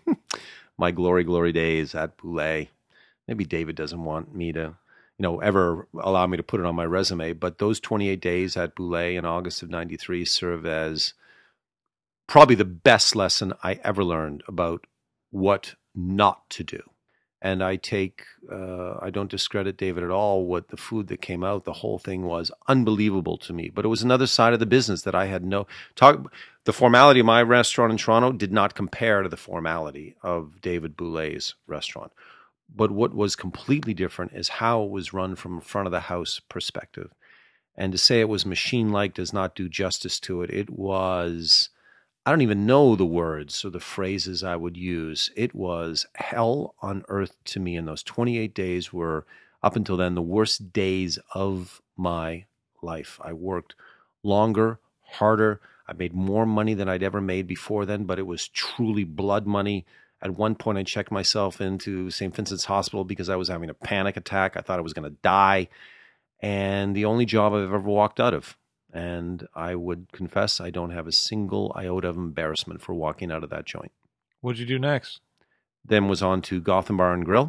My glory, glory days at Bouley. Maybe David doesn't want me to, you know, ever allow me to put it on my resume, but those twenty-eight days at Bouley in August of ninety-three serve as probably the best lesson I ever learned about what not to do. And I take, uh, I don't discredit David at all. What the food that came out, the whole thing was unbelievable to me. But it was another side of the business that I had no talk. The formality of my restaurant in Toronto did not compare to the formality of David Bouley's restaurant. But what was completely different is how it was run from a front of the house perspective. And to say it was machine-like does not do justice to it. It was, I don't even know the words or the phrases I would use. It was hell on earth to me. And those twenty-eight days were, up until then, the worst days of my life. I worked longer, harder. I made more money than I'd ever made before then, but it was truly blood money. At one point, I checked myself into Saint Vincent's Hospital because I was having a panic attack. I thought I was going to die. And the only job I've ever walked out of. And I would confess I don't have a single iota of embarrassment for walking out of that joint. What'd you do next? Then was on to Gotham Bar and Grill.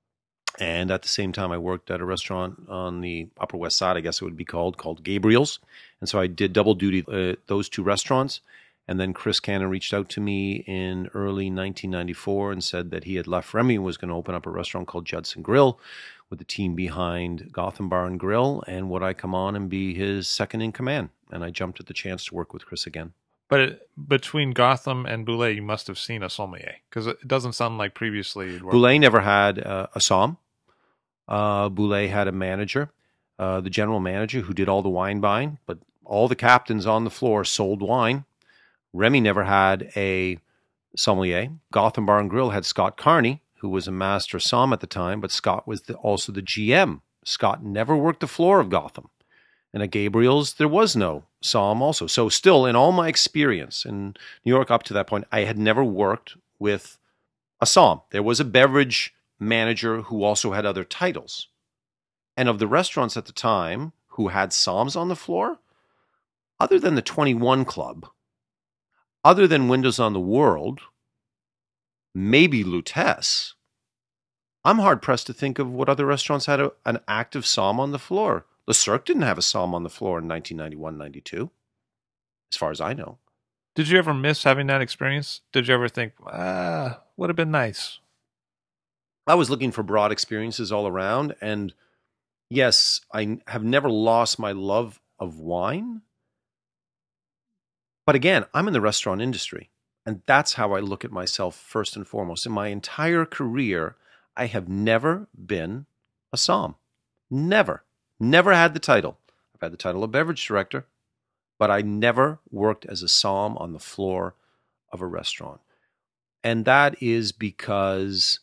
And at the same time, I worked at a restaurant on the Upper West Side, I guess it would be called, called Gabriel's. And so I did double duty at uh, those two restaurants. And then Chris Cannon reached out to me in early nineteen ninety-four and said that he had left Remy and was going to open up a restaurant called Judson Grill with the team behind Gotham Bar and Grill. And would I come on and be his second in command? And I jumped at the chance to work with Chris again. But it, between Gotham and Bouley, you must have seen a sommelier, because it doesn't sound like previously you'd worked. Bouley never had uh, a somm. Uh, Bouley had a manager, uh, the general manager who did all the wine buying, but all the captains on the floor sold wine. Remy never had a sommelier. Gotham Bar and Grill had Scott Carney, who was a master somm at the time, but Scott was the, also the G M. Scott never worked the floor of Gotham. And at Gabriel's, there was no somm also. So still, in all my experience in New York up to that point, I had never worked with a somm. There was a beverage manager who also had other titles. And of the restaurants at the time who had somms on the floor, other than the twenty-one Club, other than Windows on the World, maybe Lutece, I'm hard-pressed to think of what other restaurants had a, an active somm on the floor. Le Cirque didn't have a somm on the floor in nineteen ninety-one ninety-two, as far as I know. Did you ever miss having that experience? Did you ever think, ah, would have been nice? I was looking for broad experiences all around. And yes, I have never lost my love of wine. But again, I'm in the restaurant industry. And that's how I look at myself first and foremost. In my entire career, I have never been a somm. Never. Never had the title. I've had the title of beverage director, but I never worked as a somm on the floor of a restaurant. And that is because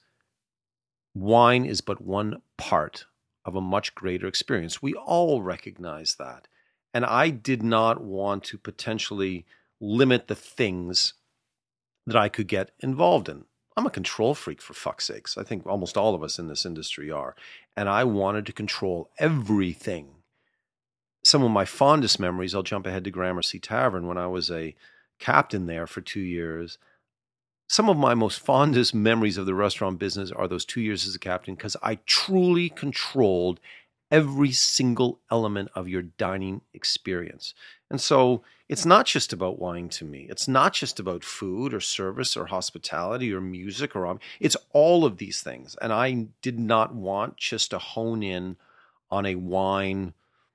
wine is but one part of a much greater experience. We all recognize that. And I did not want to potentially limit the things that I could get involved in. I'm a control freak, for fuck's sakes. I think almost all of us in this industry are. And I wanted to control everything. Some of my fondest memories, I'll jump ahead to Gramercy Tavern when I was a captain there for two years. Some of my most fondest memories of the restaurant business are those two years as a captain because I truly controlled every single element of your dining experience. And so it's not just about wine to me. It's not just about food or service or hospitality or music or it's all of these things. And I did not want just to hone in on a wine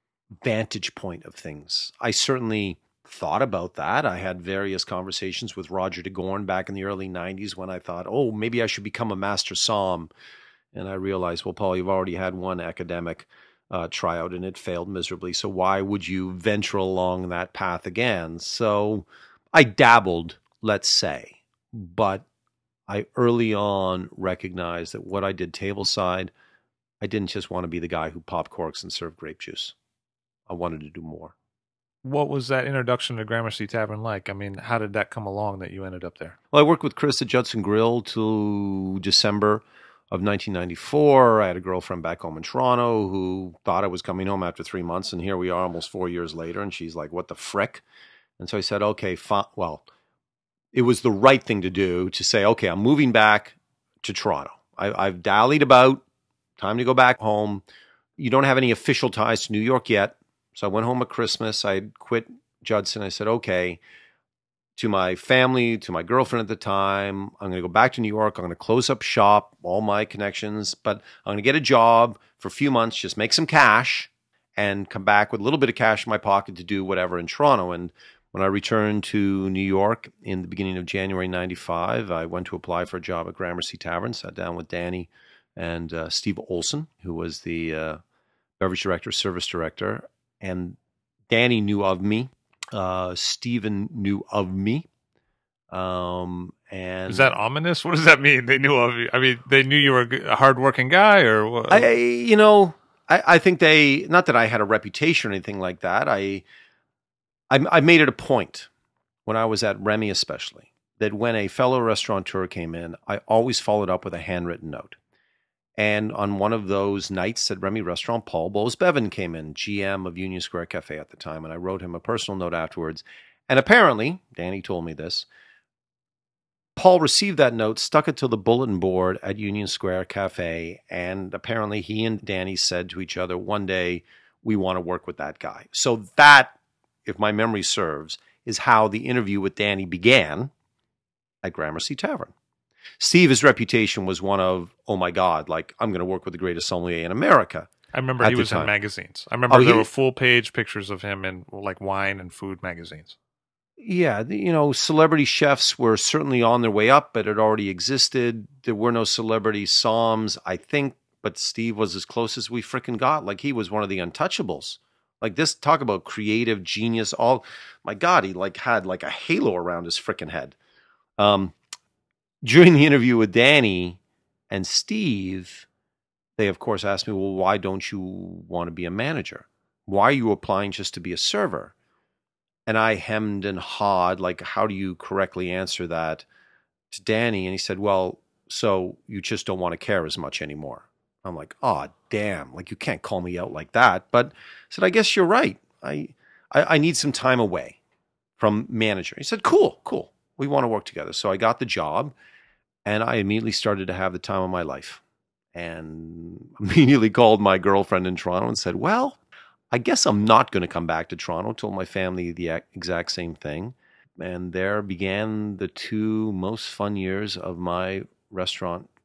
vantage point of things. I certainly thought about that. I had various conversations with Roger DeGorn back in the early nineties when I thought, oh, maybe I should become a master somm. And I realized, well, Paul, you've already had one academic uh, tryout and it failed miserably. So why would you venture along that path again? So I dabbled, let's say, but I early on recognized that what I did tableside, I didn't just want to be the guy who popped corks and served grape juice. I wanted to do more. What was that introduction to Gramercy Tavern like? I mean, how did that come along that you ended up there? Well, I worked with Chris at Judson Grill till December of nineteen ninety-four. I had a girlfriend back home in Toronto who thought I was coming home after three months, and here we are almost four years later, and she's like, what the frick? And so I said, okay, fine. Well, it was the right thing to do to say, okay, I'm moving back to Toronto. I, I've dallied about, time to go back home. You don't have any official ties to New York yet. So I went home at Christmas. I had quit Judson. I said, okay, to my family, to my girlfriend at the time, I'm going to go back to New York. I'm going to close up shop, all my connections, but I'm going to get a job for a few months, just make some cash and come back with a little bit of cash in my pocket to do whatever in Toronto. And when I returned to New York in the beginning of January ninety-five, I went to apply for a job at Gramercy Tavern, sat down with Danny and uh, Steve Olson, who was the uh, beverage director, service director. And Danny knew of me. Uh, Stephen knew of me. Um, and is that ominous? What does that mean? They knew of you. I mean, they knew you were a hardworking guy, or what? I, you know, I, I think they. Not that I had a reputation or anything like that. I, I, I made it a point when I was at Remy, especially, that when a fellow restaurateur came in, I always followed up with a handwritten note. And on one of those nights at Remy Restaurant, Paul Bowles-Bevan came in, G M of Union Square Cafe at the time, and I wrote him a personal note afterwards. And apparently, Danny told me this, Paul received that note, stuck it to the bulletin board at Union Square Cafe, and apparently he and Danny said to each other, one day, we want to work with that guy. So that, if my memory serves, is how the interview with Danny began at Gramercy Tavern. Steve's reputation was one of, oh my God, like I'm going to work with the greatest sommelier in America. I remember he was time. in magazines. I remember oh, there he, were full page pictures of him in like wine and food magazines. Yeah, you know, celebrity chefs were certainly on their way up, but it already existed. There were no celebrity somms, I think, but Steve was as close as we frickin' got. Like he was one of the untouchables. Like this, talk about creative genius. All, my God, he like had like a halo around his frickin' head. Um, During the interview with Danny and Steve, they, of course, asked me, well, why don't you want to be a manager? Why are you applying just to be a server? And I hemmed and hawed, like, how do you correctly answer that to Danny? And he said, well, so you just don't want to care as much anymore. I'm like, oh, damn, like you can't call me out like that. But I said, I guess you're right. I, I, I need some time away from manager. He said, cool, cool. We want to work together. So I got the job. And I immediately started to have the time of my life and immediately called my girlfriend in Toronto and said, well, I guess I'm not going to come back to Toronto. Told my family the exact same thing. And there began the two most fun years of my restaurant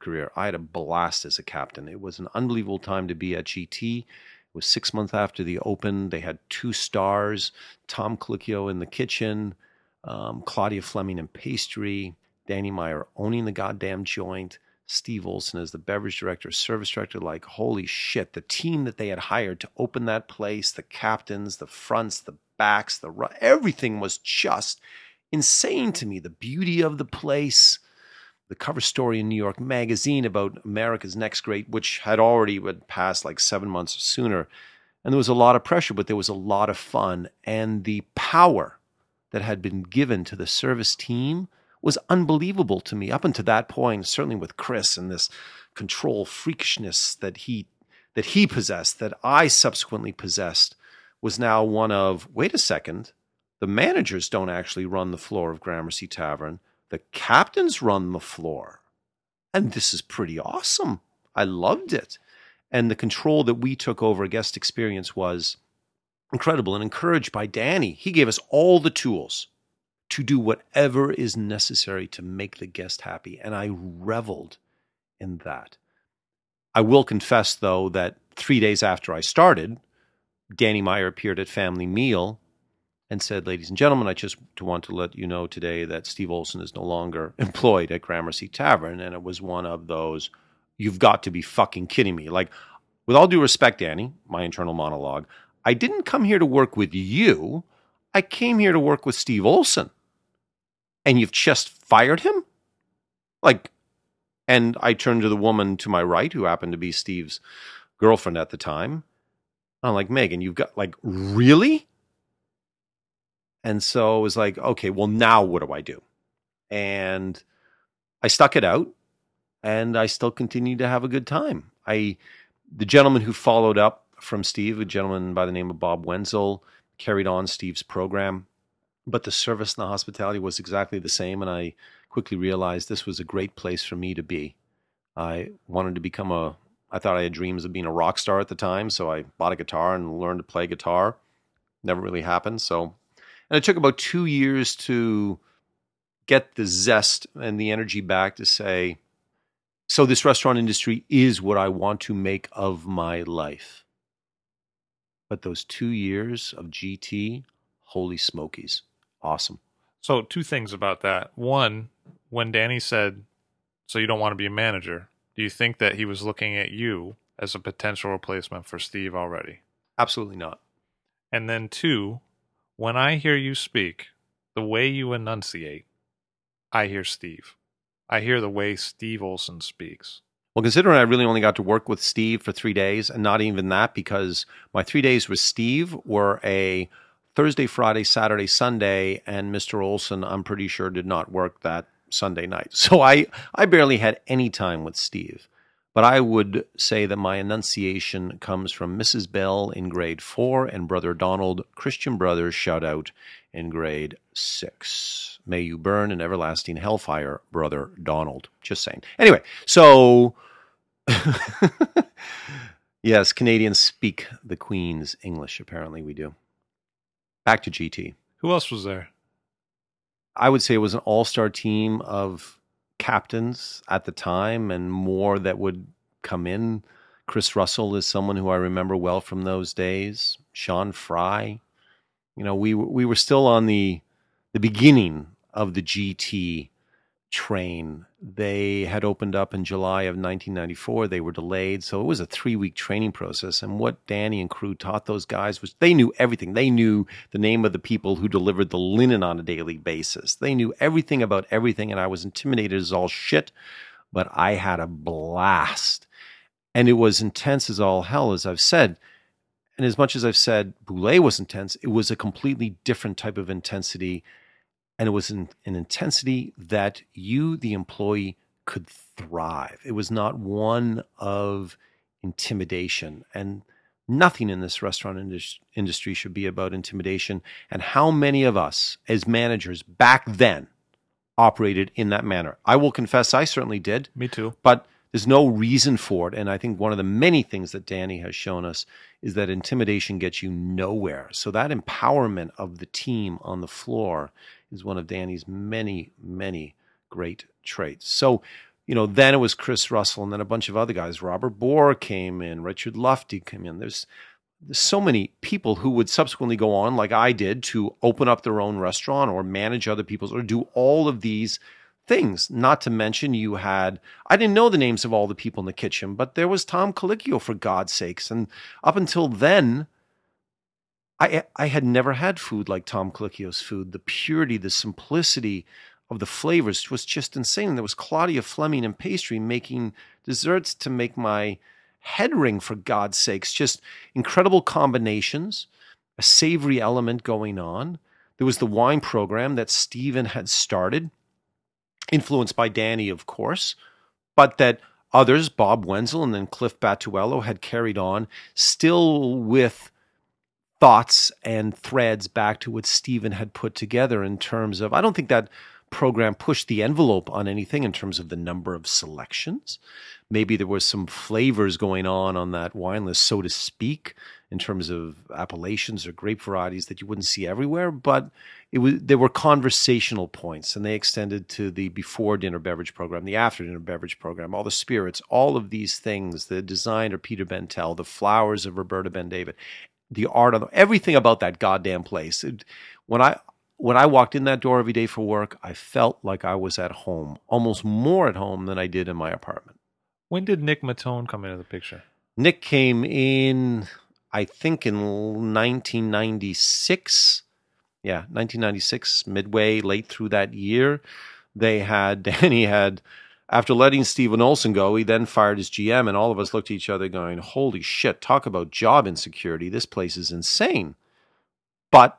career. I had a blast as a captain. It was an unbelievable time to be at G T. It was six months after the Open. They had two stars, Tom Colicchio in the kitchen, um, Claudia Fleming in pastry, Danny Meyer owning the goddamn joint, Steve Olson as the beverage director, service director. Like, holy shit, the team that they had hired to open that place, the captains, the fronts, the backs, the everything was just insane to me. The beauty of the place, the cover story in New York Magazine about America's Next Great, which had already would passed like seven months sooner. And there was a lot of pressure, but there was a lot of fun. And the power that had been given to the service team was unbelievable to me up until that point, certainly with Chris and this control freakishness that he that he possessed, that I subsequently possessed, was now one of, wait a second, the managers don't actually run the floor of Gramercy Tavern. The captains run the floor. And this is pretty awesome. I loved it. And the control that we took over a guest experience was incredible, and encouraged by Danny. He gave us all the tools to do whatever is necessary to make the guest happy. And I reveled in that. I will confess, though, that three days after I started, Danny Meyer appeared at Family Meal and said, ladies and gentlemen, I just want to let you know today that Steve Olson is no longer employed at Gramercy Tavern. And it was one of those, you've got to be fucking kidding me. Like, with all due respect, Danny, my internal monologue, I didn't come here to work with you. I came here to work with Steve Olson. And you've just fired him? Like, and I turned to the woman to my right, who happened to be Steve's girlfriend at the time. I'm like, Megan, you've got, like, really? And so it was like, okay, well, now what do I do? And I stuck it out, and I still continued to have a good time. I, the gentleman who followed up from Steve, a gentleman by the name of Bob Wenzel, carried on Steve's program. But the service and the hospitality was exactly the same, and I quickly realized this was a great place for me to be. I wanted to become a, I thought I had dreams of being a rock star at the time, so I bought a guitar and learned to play guitar. Never really happened, so. And it took about two years to get the zest and the energy back to say, so this restaurant industry is what I want to make of my life. But those two years of G T, holy smokies. Awesome. So two things about that. One, when Danny said, so you don't want to be a manager, do you think that he was looking at you as a potential replacement for Steve already? Absolutely not. And then two, when I hear you speak, the way you enunciate, I hear Steve. I hear the way Steve Olson speaks. Well, considering I really only got to work with Steve for three days, and not even that, because my three days with Steve were a Thursday, Friday, Saturday, Sunday, and Mister Olson, I'm pretty sure, did not work that Sunday night. So I, I barely had any time with Steve. But I would say that my enunciation comes from Missus Bell in grade four and Brother Donald, Christian Brothers, shout out, in grade six. May you burn in everlasting hellfire, Brother Donald. Just saying. Anyway, so yes, Canadians speak the Queen's English. Apparently we do. Back to G T. Who else was there? I would say it was an all-star team of captains at the time, and more that would come in. Chris Russell is someone who I remember well from those days. Sean Fry. You know, we we were still on the the beginning of the G T train. They had opened up in July of nineteen ninety-four. They were delayed, so it was a three-week training process. And what Danny and crew taught those guys was they knew everything. They knew the name of the people who delivered the linen on a daily basis. They knew everything about everything, and I was intimidated as all shit, but I had a blast. And it was intense as all hell, as I've said. And as much as I've said Boulé was intense, it was a completely different type of intensity. And it was an, an intensity that you, the employee, could thrive. It was not one of intimidation. And nothing in this restaurant indus- industry should be about intimidation. And how many of us, as managers back then, operated in that manner? I will confess I certainly did. Me too. But there's no reason for it. And I think one of the many things that Danny has shown us is that intimidation gets you nowhere. So that empowerment of the team on the floor is one of Danny's many, many great traits. So you know, then it was Chris Russell and then a bunch of other guys. Robert Bohr came in, Richard Lufty came in. There's, there's so many people who would subsequently go on, like I did, to open up their own restaurant or manage other people's or do all of these things. Not to mention you had, I didn't know the names of all the people in the kitchen, but there was Tom Colicchio, for God's sakes. And up until then, I I had never had food like Tom Colicchio's food. The purity, the simplicity of the flavors was just insane. There was Claudia Fleming in pastry making desserts to make my head ring, for God's sakes. Just incredible combinations, a savory element going on. There was the wine program that Stephen had started, influenced by Danny, of course, but that others, Bob Wenzel and then Cliff Battuello, had carried on, still with thoughts and threads back to what Stephen had put together in terms of, I don't think that program pushed the envelope on anything in terms of the number of selections. Maybe there was some flavors going on on that wine list, so to speak, in terms of appellations or grape varieties that you wouldn't see everywhere. But it was there were conversational points, and they extended to the before dinner beverage program, the after dinner beverage program, all the spirits, all of these things. The designer Peter Bentel, the flowers of Roberta Ben David, the art of everything about that goddamn place. It, when I When I walked in that door every day for work, I felt like I was at home, almost more at home than I did in my apartment. When did Nick Matone come into the picture? Nick came in, I think, in nineteen ninety-six. Yeah, nineteen ninety-six, midway, late through that year. They had, Danny had, after letting Stephen Olson go, he then fired his G M, and all of us looked at each other going, holy shit, talk about job insecurity. This place is insane. But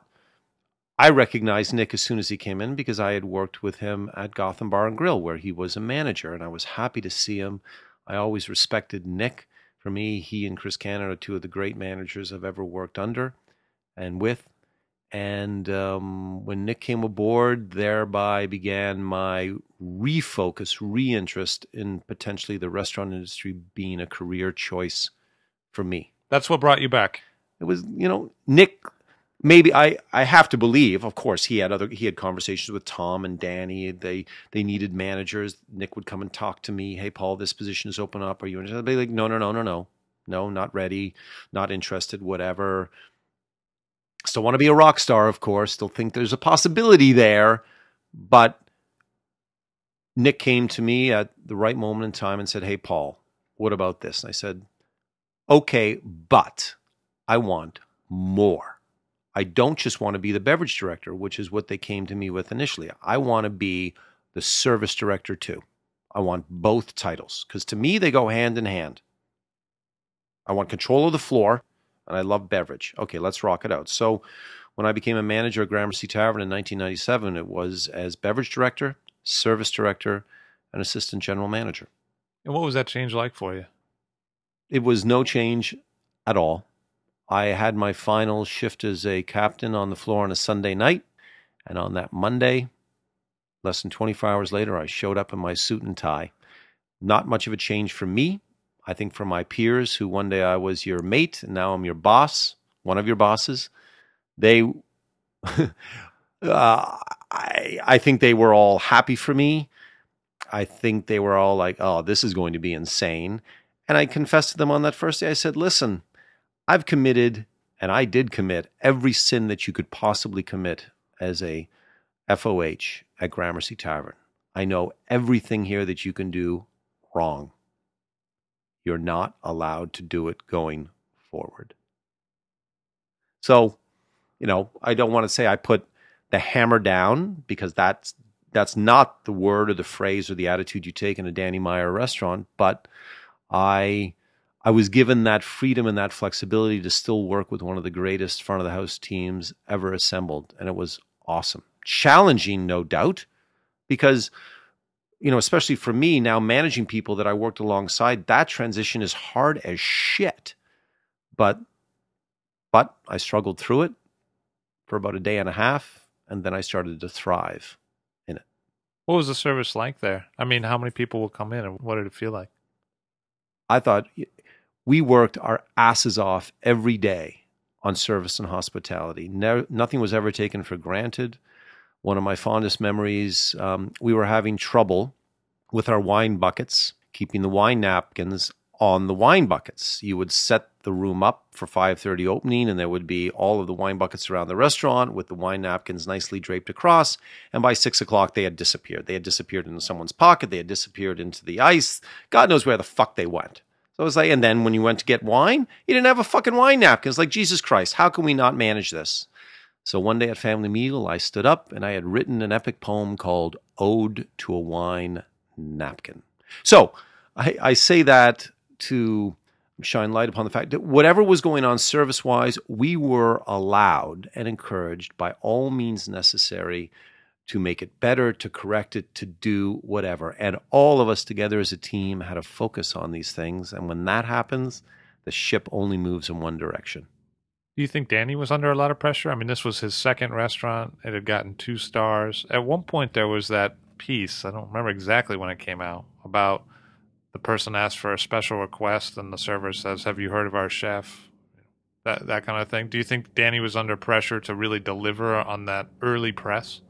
I recognized Nick as soon as he came in because I had worked with him at Gotham Bar and Grill, where he was a manager, and I was happy to see him. I always respected Nick. For me, he and Chris Cannon are two of the great managers I've ever worked under and with. And um, when Nick came aboard, thereby began my refocus, reinterest in potentially the restaurant industry being a career choice for me. That's what brought you back. It was, you know, Nick... Maybe I, I have to believe, of course, he had other he had conversations with Tom and Danny. They they needed managers. Nick would come and talk to me. Hey, Paul, this position is open up. Are you interested? I'd be like, no, no, no, no, no. No, not ready, not interested, whatever. Still want to be a rock star, of course. Still think there's a possibility there. But Nick came to me at the right moment in time and said, hey, Paul, what about this? And I said, okay, but I want more. I don't just want to be the beverage director, which is what they came to me with initially. I want to be the service director too. I want both titles because to me, they go hand in hand. I want control of the floor and I love beverage. Okay, let's rock it out. So when I became a manager at Gramercy Tavern in nineteen ninety-seven, it was as beverage director, service director, and assistant general manager. And what was that change like for you? It was no change at all. I had my final shift as a captain on the floor on a Sunday night, and on that Monday, less than twenty-four hours later, I showed up in my suit and tie. Not much of a change for me. I think for my peers, who one day I was your mate, and now I'm your boss, one of your bosses, they, uh, I, I think they were all happy for me. I think they were all like, oh, this is going to be insane. And I confessed to them on that first day, I said, listen, I've committed, and I did commit, every sin that you could possibly commit as a F O H at Gramercy Tavern. I know everything here that you can do wrong. You're not allowed to do it going forward. So, you know, I don't want to say I put the hammer down because that's that's not the word or the phrase or the attitude you take in a Danny Meyer restaurant, but I... I was given that freedom and that flexibility to still work with one of the greatest front of the house teams ever assembled. And it was awesome. Challenging, no doubt, because, you know, especially for me now managing people that I worked alongside, that transition is hard as shit. But, but I struggled through it for about a day and a half, and then I started to thrive in it. What was the service like there? I mean, how many people will come in and what did it feel like? I thought we worked our asses off every day on service and hospitality. No, nothing was ever taken for granted. One of my fondest memories, um, we were having trouble with our wine buckets, keeping the wine napkins on the wine buckets. You would set the room up for five thirty opening, and there would be all of the wine buckets around the restaurant with the wine napkins nicely draped across. And by six o'clock, they had disappeared. They had disappeared into someone's pocket. They had disappeared into the ice. God knows where the fuck they went. So it was like, and then when you went to get wine, you didn't have a fucking wine napkin. It's like, Jesus Christ, how can we not manage this? So one day at family meal, I stood up and I had written an epic poem called Ode to a Wine Napkin. So I, I say that to shine light upon the fact that whatever was going on service-wise, we were allowed and encouraged by all means necessary to make it better, to correct it, to do whatever. And all of us together as a team had a focus on these things. And when that happens, the ship only moves in one direction. Do you think Danny was under a lot of pressure? I mean, this was his second restaurant. It had gotten two stars. At one point, there was that piece, I don't remember exactly when it came out, about the person asked for a special request and the server says, have you heard of our chef? That that kind of thing. Do you think Danny was under pressure to really deliver on that early press?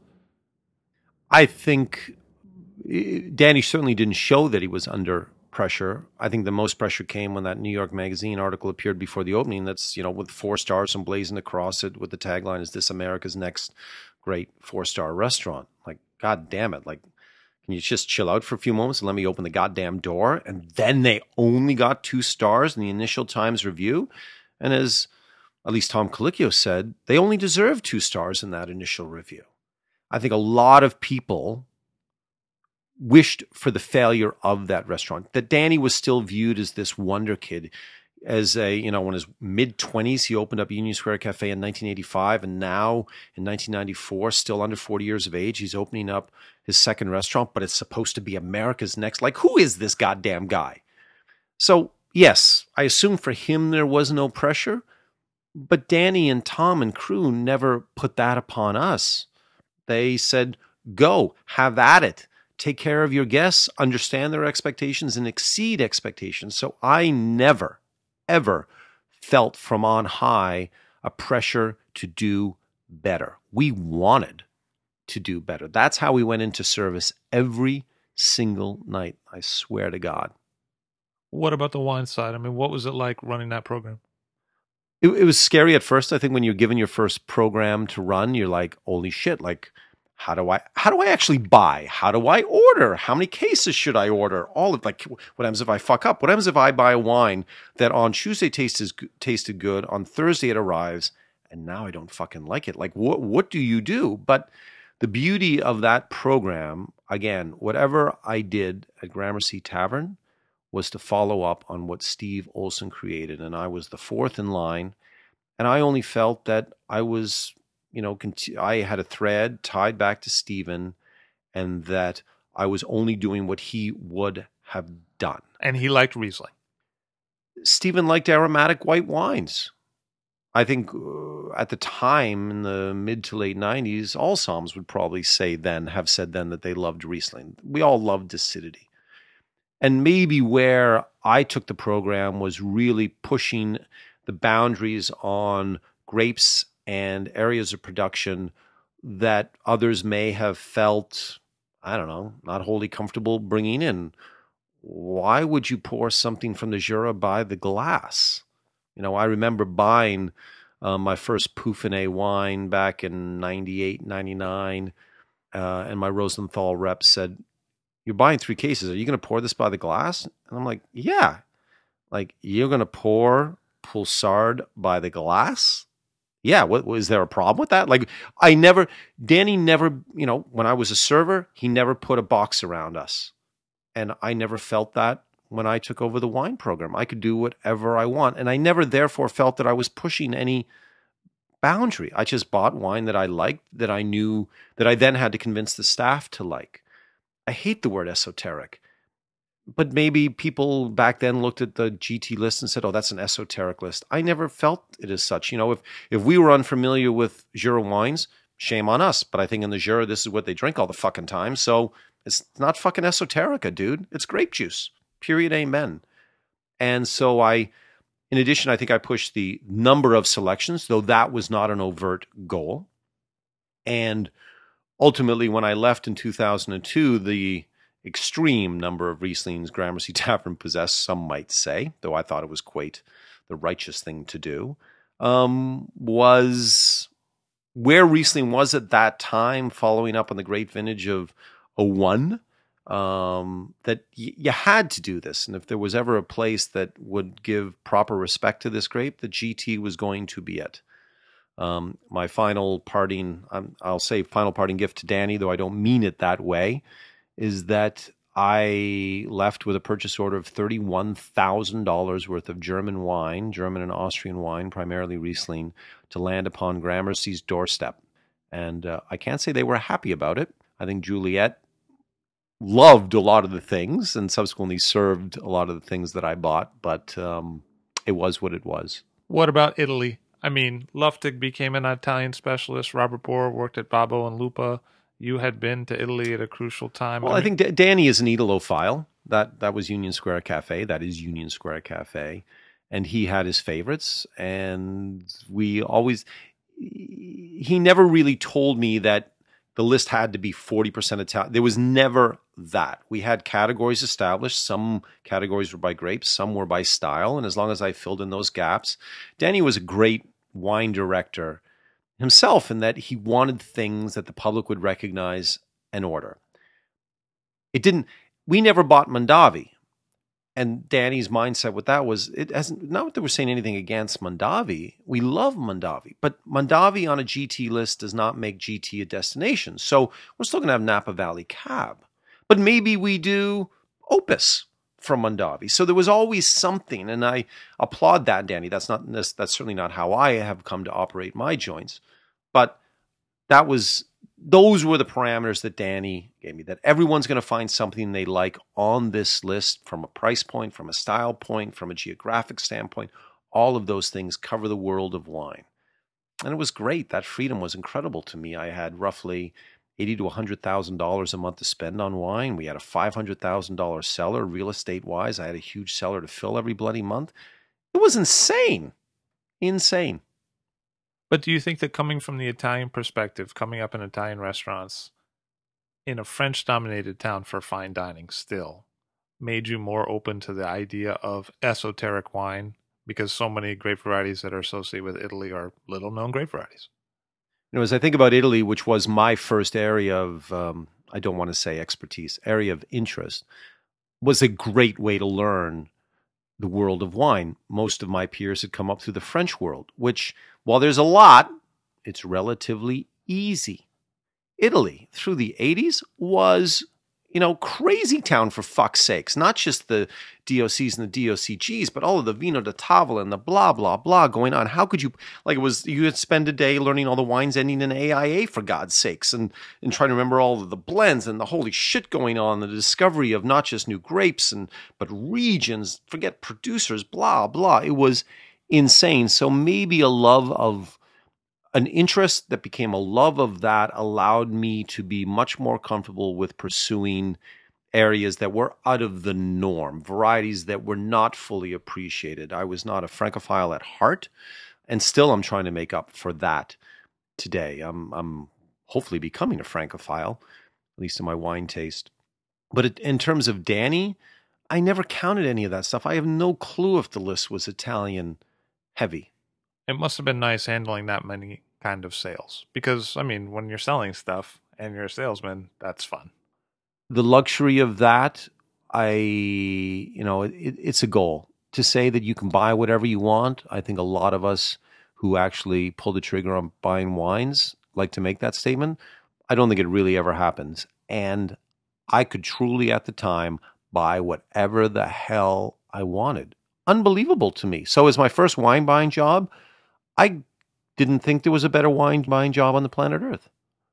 I think Danny certainly didn't show that he was under pressure. I think the most pressure came when that New York Magazine article appeared before the opening. That's, you know, with four stars emblazoned across it with the tagline, is this America's next great four-star restaurant? Like, God damn it. Like, can you just chill out for a few moments and let me open the goddamn door? And then they only got two stars in the initial Times review. And as at least Tom Colicchio said, they only deserved two stars in that initial review. I think a lot of people wished for the failure of that restaurant, that Danny was still viewed as this wonder kid. As a, you know, in his mid-twenties, he opened up Union Square Cafe in nineteen eighty-five, and now in nineteen ninety-four, still under forty years of age, he's opening up his second restaurant, but it's supposed to be America's next. Like, who is this goddamn guy? So, yes, I assume for him there was no pressure, but Danny and Tom and crew never put that upon us. They said, go, have at it. Take care of your guests, understand their expectations, and exceed expectations. So I never, ever felt from on high a pressure to do better. We wanted to do better. That's how we went into service every single night, I swear to God. What about the wine side? I mean, what was it like running that program? It, it was scary at first. I think when you're given your first program to run, you're like, holy shit, like, How do I how do I actually buy? How do I order? How many cases should I order? All of, like, what happens if I fuck up? What happens if I buy a wine that on Tuesday tastes tasted good, on Thursday it arrives, and now I don't fucking like it? Like, what what do you do? But the beauty of that program, again, whatever I did at Gramercy Tavern was to follow up on what Steve Olson created, and I was the fourth in line, and I only felt that I was, you know, I had a thread tied back to Stephen, and that I was only doing what he would have done. And he liked Riesling. Stephen liked aromatic white wines. I think uh, at the time, in the mid to late nineties, all Psalms would probably say then, have said then, that they loved Riesling. We all loved acidity. And maybe where I took the program was really pushing the boundaries on grapes and areas of production that others may have felt, I don't know, not wholly comfortable bringing in. Why would you pour something from the Jura by the glass? You know, I remember buying uh, my first Poufiné wine back in ninety-eight, ninety-nine, uh, and my Rosenthal rep said, you're buying three cases. Are you going to pour this by the glass? And I'm like, yeah. Like, you're going to pour Poulsard by the glass? Yeah, what was there a problem with that? Like, I never, Danny never, you know, when I was a server, he never put a box around us. And I never felt that when I took over the wine program. I could do whatever I want. And I never therefore felt that I was pushing any boundary. I just bought wine that I liked, that I knew, that I then had to convince the staff to like. I hate the word esoteric. But maybe people back then looked at the G T list and said, oh, that's an esoteric list. I never felt it as such. You know, if if we were unfamiliar with Jura wines, shame on us. But I think in the Jura, this is what they drink all the fucking time. So it's not fucking esoterica, dude. It's grape juice. Period. Amen. And so I, in addition, I think I pushed the number of selections, though that was not an overt goal. And ultimately, when I left in two thousand two, the extreme number of Rieslings Gramercy Tavern possessed, some might say, though I thought it was quite the righteous thing to do, um, was where Riesling was at that time, following up on the great vintage of oh one, um, that y- you had to do this. And if there was ever a place that would give proper respect to this grape, the G T was going to be it. Um, my final parting, um, I'll say final parting gift to Danny, though I don't mean it that way, is that I left with a purchase order of thirty-one thousand dollars worth of German wine, German and Austrian wine, primarily Riesling, to land upon Gramercy's doorstep. And uh, I can't say they were happy about it. I think Juliet loved a lot of the things and subsequently served a lot of the things that I bought, but um, it was what it was. What about Italy? I mean, Luftig became an Italian specialist. Robert Bohr worked at Babbo and Lupa. You had been to Italy at a crucial time. Well, I, mean, I think D- Danny is an Italophile. That that was Union Square Cafe. That is Union Square Cafe. And he had his favorites. And we always... He never really told me that the list had to be forty percent Italian. There was never that. We had categories established. Some categories were by grapes. Some were by style. And as long as I filled in those gaps, Danny was a great wine director himself in that he wanted things that the public would recognize and order. It didn't, we never bought Mondavi. And Danny's mindset with that was, it hasn't, not that we're saying anything against Mondavi. We love Mondavi, but Mondavi on a G T list does not make G T a destination. So we're still going to have Napa Valley Cab, but maybe we do Opus from Mondavi. So there was always something, and I applaud that, Danny. That's not, that's certainly not how I have come to operate my joints, but that was, those were the parameters that Danny gave me, that everyone's going to find something they like on this list from a price point, from a style point, from a geographic standpoint. All of those things cover the world of wine. And it was great. That freedom was incredible to me. I had roughly eighty thousand to one hundred thousand dollars a month to spend on wine. We had a five hundred thousand dollars cellar, real estate-wise. I had a huge cellar to fill every bloody month. It was insane. Insane. But do you think that coming from the Italian perspective, coming up in Italian restaurants in a French-dominated town for fine dining still made you more open to the idea of esoteric wine because so many grape varieties that are associated with Italy are little-known grape varieties? You know, as I think about Italy, which was my first area of, um, I don't want to say expertise, area of interest, was a great way to learn the world of wine. Most of my peers had come up through the French world, which, while there's a lot, it's relatively easy. Italy, through the eighties, was, you know, crazy town for fuck's sakes. Not just the D O Cs and the D O C Gs, but all of the Vino da Tavola and the blah, blah, blah going on. How could you, like it was, you would spend a day learning all the wines ending in A I A, for God's sakes, and, and trying to remember all of the blends and the holy shit going on, the discovery of not just new grapes, and but regions, forget producers, blah, blah. It was insane. So maybe a love of, an interest that became a love of that allowed me to be much more comfortable with pursuing areas that were out of the norm, varieties that were not fully appreciated. I was not a Francophile at heart, and still I'm trying to make up for that today. I'm, I'm hopefully becoming a Francophile, at least in my wine taste. But it, in terms of Danny, I never counted any of that stuff. I have no clue if the list was Italian heavy. It must have been nice handling that many kind of sales because, I mean, when you're selling stuff and you're a salesman, that's fun. The luxury of that, I, you know, it, it's a goal. To say that you can buy whatever you want, I think a lot of us who actually pull the trigger on buying wines like to make that statement. I don't think it really ever happens. And I could truly, at the time, buy whatever the hell I wanted. Unbelievable to me. So as my first wine buying job, I didn't think there was a better wine buying job on the planet Earth.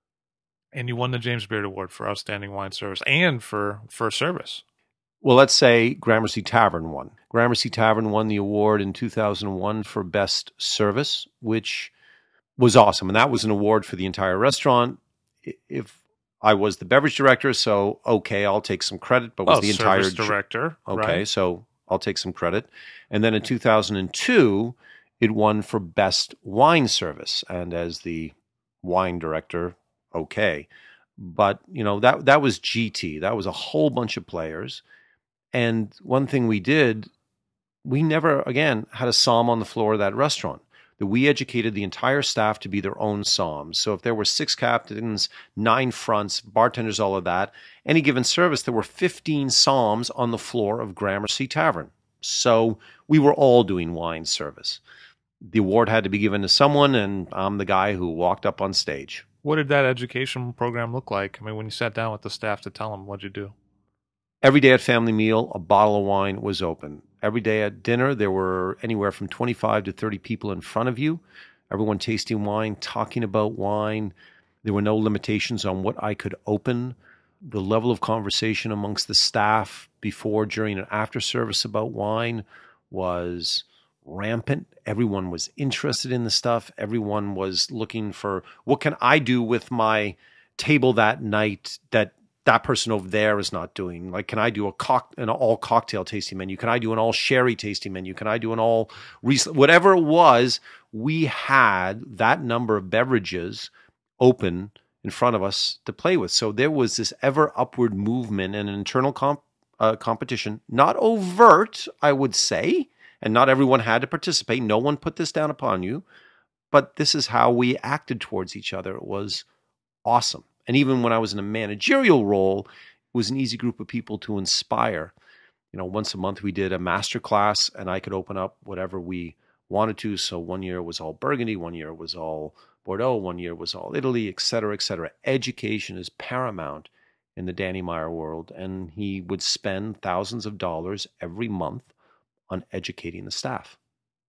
And you won the James Beard Award for Outstanding Wine Service and for, for service. Well, let's say Gramercy Tavern won. Gramercy Tavern won the award in two thousand one for Best Service, which was awesome. And that was an award for the entire restaurant. If I was the beverage director, so okay, I'll take some credit, but was well, the entire service director. Okay, right. So I'll take some credit. And then in two thousand two, it won for Best Wine Service. And as the wine director, okay, But, you know, that that was G T. That was a whole bunch of players. And one thing we did, we never, again, had a somm on the floor of that restaurant. That we educated the entire staff to be their own somms. So if there were six captains, nine fronts, bartenders, all of that, any given service, there were fifteen somms on the floor of Gramercy Tavern. So we were all doing wine service. The award had to be given to someone, and I'm the guy who walked up on stage. What did that education program look like? I mean, when you sat down with the staff to tell them, what'd you do? Every day at family meal, a bottle of wine was open. Every day at dinner, there were anywhere from twenty-five to thirty people in front of you, everyone tasting wine, talking about wine. There were no limitations on what I could open. The level of conversation amongst the staff before, during, and after service about wine was rampant. Everyone was interested in the stuff. Everyone was looking for, what can I do with my table that night that that person over there is not doing? Like, can I do a cock, an all cocktail tasting menu? Can I do an all sherry tasting menu? Can I do an all Riesling? Whatever it was, we had that number of beverages open in front of us to play with. So there was this ever upward movement and an internal comp, uh, competition, not overt, I would say, and not everyone had to participate. No one put this down upon you, but this is how we acted towards each other. It was awesome. And even when I was in a managerial role, it was an easy group of people to inspire. You know, once a month we did a master class, and I could open up whatever we wanted to. So one year was all Burgundy, one year was all Bordeaux, one year was all Italy, et cetera, et cetera. Education is paramount in the Danny Meyer world, and he would spend thousands of dollars every month on educating the staff.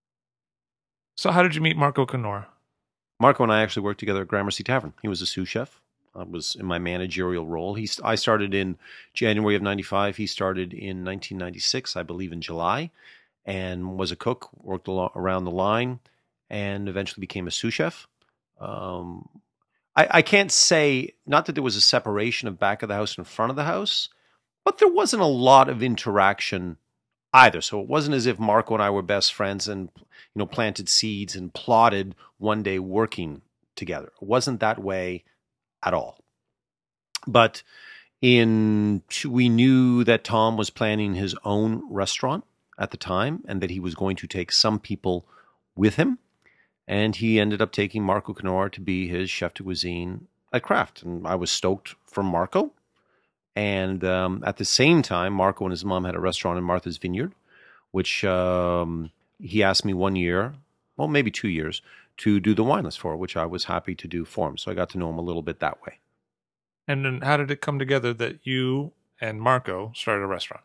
So how did you meet Marco Canora? Marco and I actually worked together at Gramercy Tavern. He was a sous chef. I was in my managerial role. He, I started in January of ninety-five. He started in nineteen ninety-six, I believe in July, and was a cook, worked along, around the line, and eventually became a sous chef. Um, I, I can't say, not that there was a separation of back of the house and front of the house, but there wasn't a lot of interaction either. So it wasn't as if Marco and I were best friends and, you know, planted seeds and plotted one day working together. It wasn't that way at all. But in we knew that Tom was planning his own restaurant at the time, and that he was going to take some people with him. And he ended up taking Marco Canora to be his chef de cuisine at Kraft. And I was stoked for Marco. And um, at the same time, Marco and his mom had a restaurant in Martha's Vineyard, which um, he asked me one year, well, maybe two years, to do the wine list for, which I was happy to do for him. So I got to know him a little bit that way. And then how did it come together that you and Marco started a restaurant?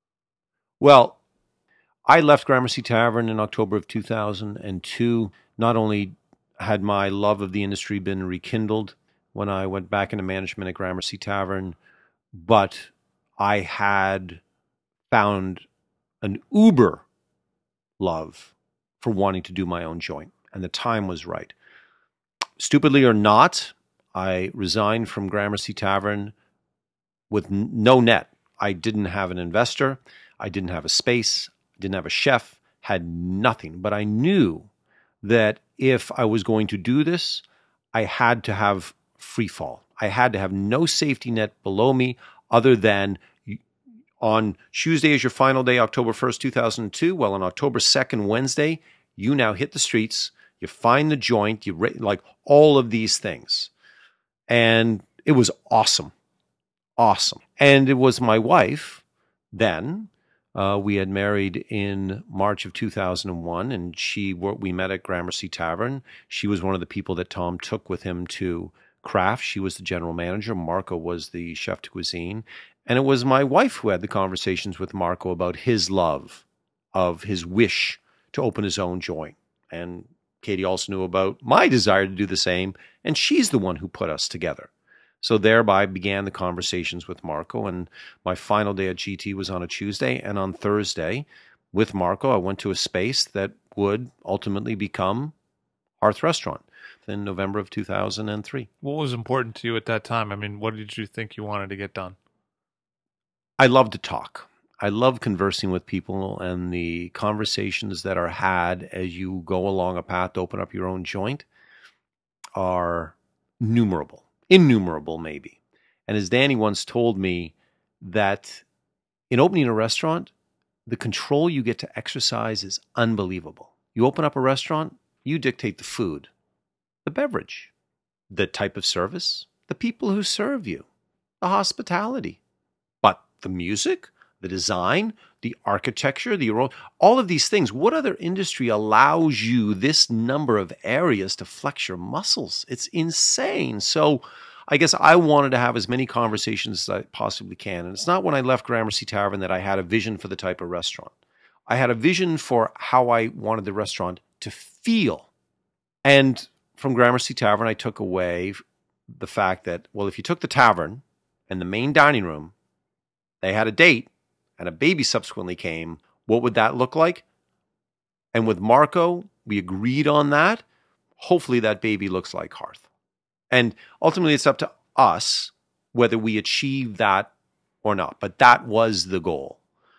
Well, I left Gramercy Tavern in October of two thousand two. Not only had my love of the industry been rekindled when I went back into management at Gramercy Tavern, but I had found an uber love for wanting to do my own joint, and the time was right. Stupidly or not, I resigned from Gramercy Tavern with n- no net. I didn't have an investor. I didn't have a space. Didn't have a chef. Had nothing. But I knew that if I was going to do this, I had to have free fall. I had to have no safety net below me other than on Tuesday is your final day, October first, two thousand two. Well, on October second, Wednesday, you now hit the streets. You find the joint. You like all of these things. And it was awesome. Awesome. And it was my wife then. Uh, we had married in March of two thousand one, and she we met at Gramercy Tavern. She was one of the people that Tom took with him to Kraft. She was the general manager. Marco was the chef de cuisine. And it was my wife who had the conversations with Marco about his love of his wish to open his own joint. And Katie also knew about my desire to do the same, and she's the one who put us together. So thereby began the conversations with Marco, and my final day at G T was on a Tuesday, and on Thursday, with Marco, I went to a space that would ultimately become Hearth Restaurant in November of two thousand three. What was important to you at that time? I mean, what did you think you wanted to get done? I love to talk. I love conversing with people, and the conversations that are had as you go along a path to open up your own joint are numerable. Innumerable, maybe. And as Danny once told me, that in opening a restaurant, the control you get to exercise is unbelievable. You open up a restaurant, you dictate the food, the beverage, the type of service, the people who serve you, the hospitality. But the music, the design, the architecture, the all of these things, what other industry allows you this number of areas to flex your muscles? It's insane. So I guess I wanted to have as many conversations as I possibly can. And it's not when I left Gramercy Tavern that I had a vision for the type of restaurant. I had a vision for how I wanted the restaurant to feel. And from Gramercy Tavern, I took away the fact that, well, if you took the tavern and the main dining room, they had a date and a baby subsequently came, what would that look like? And with Marco, we agreed on that. Hopefully that baby looks like Hearth. And ultimately, it's up to us whether we achieve that or not. But that was the goal.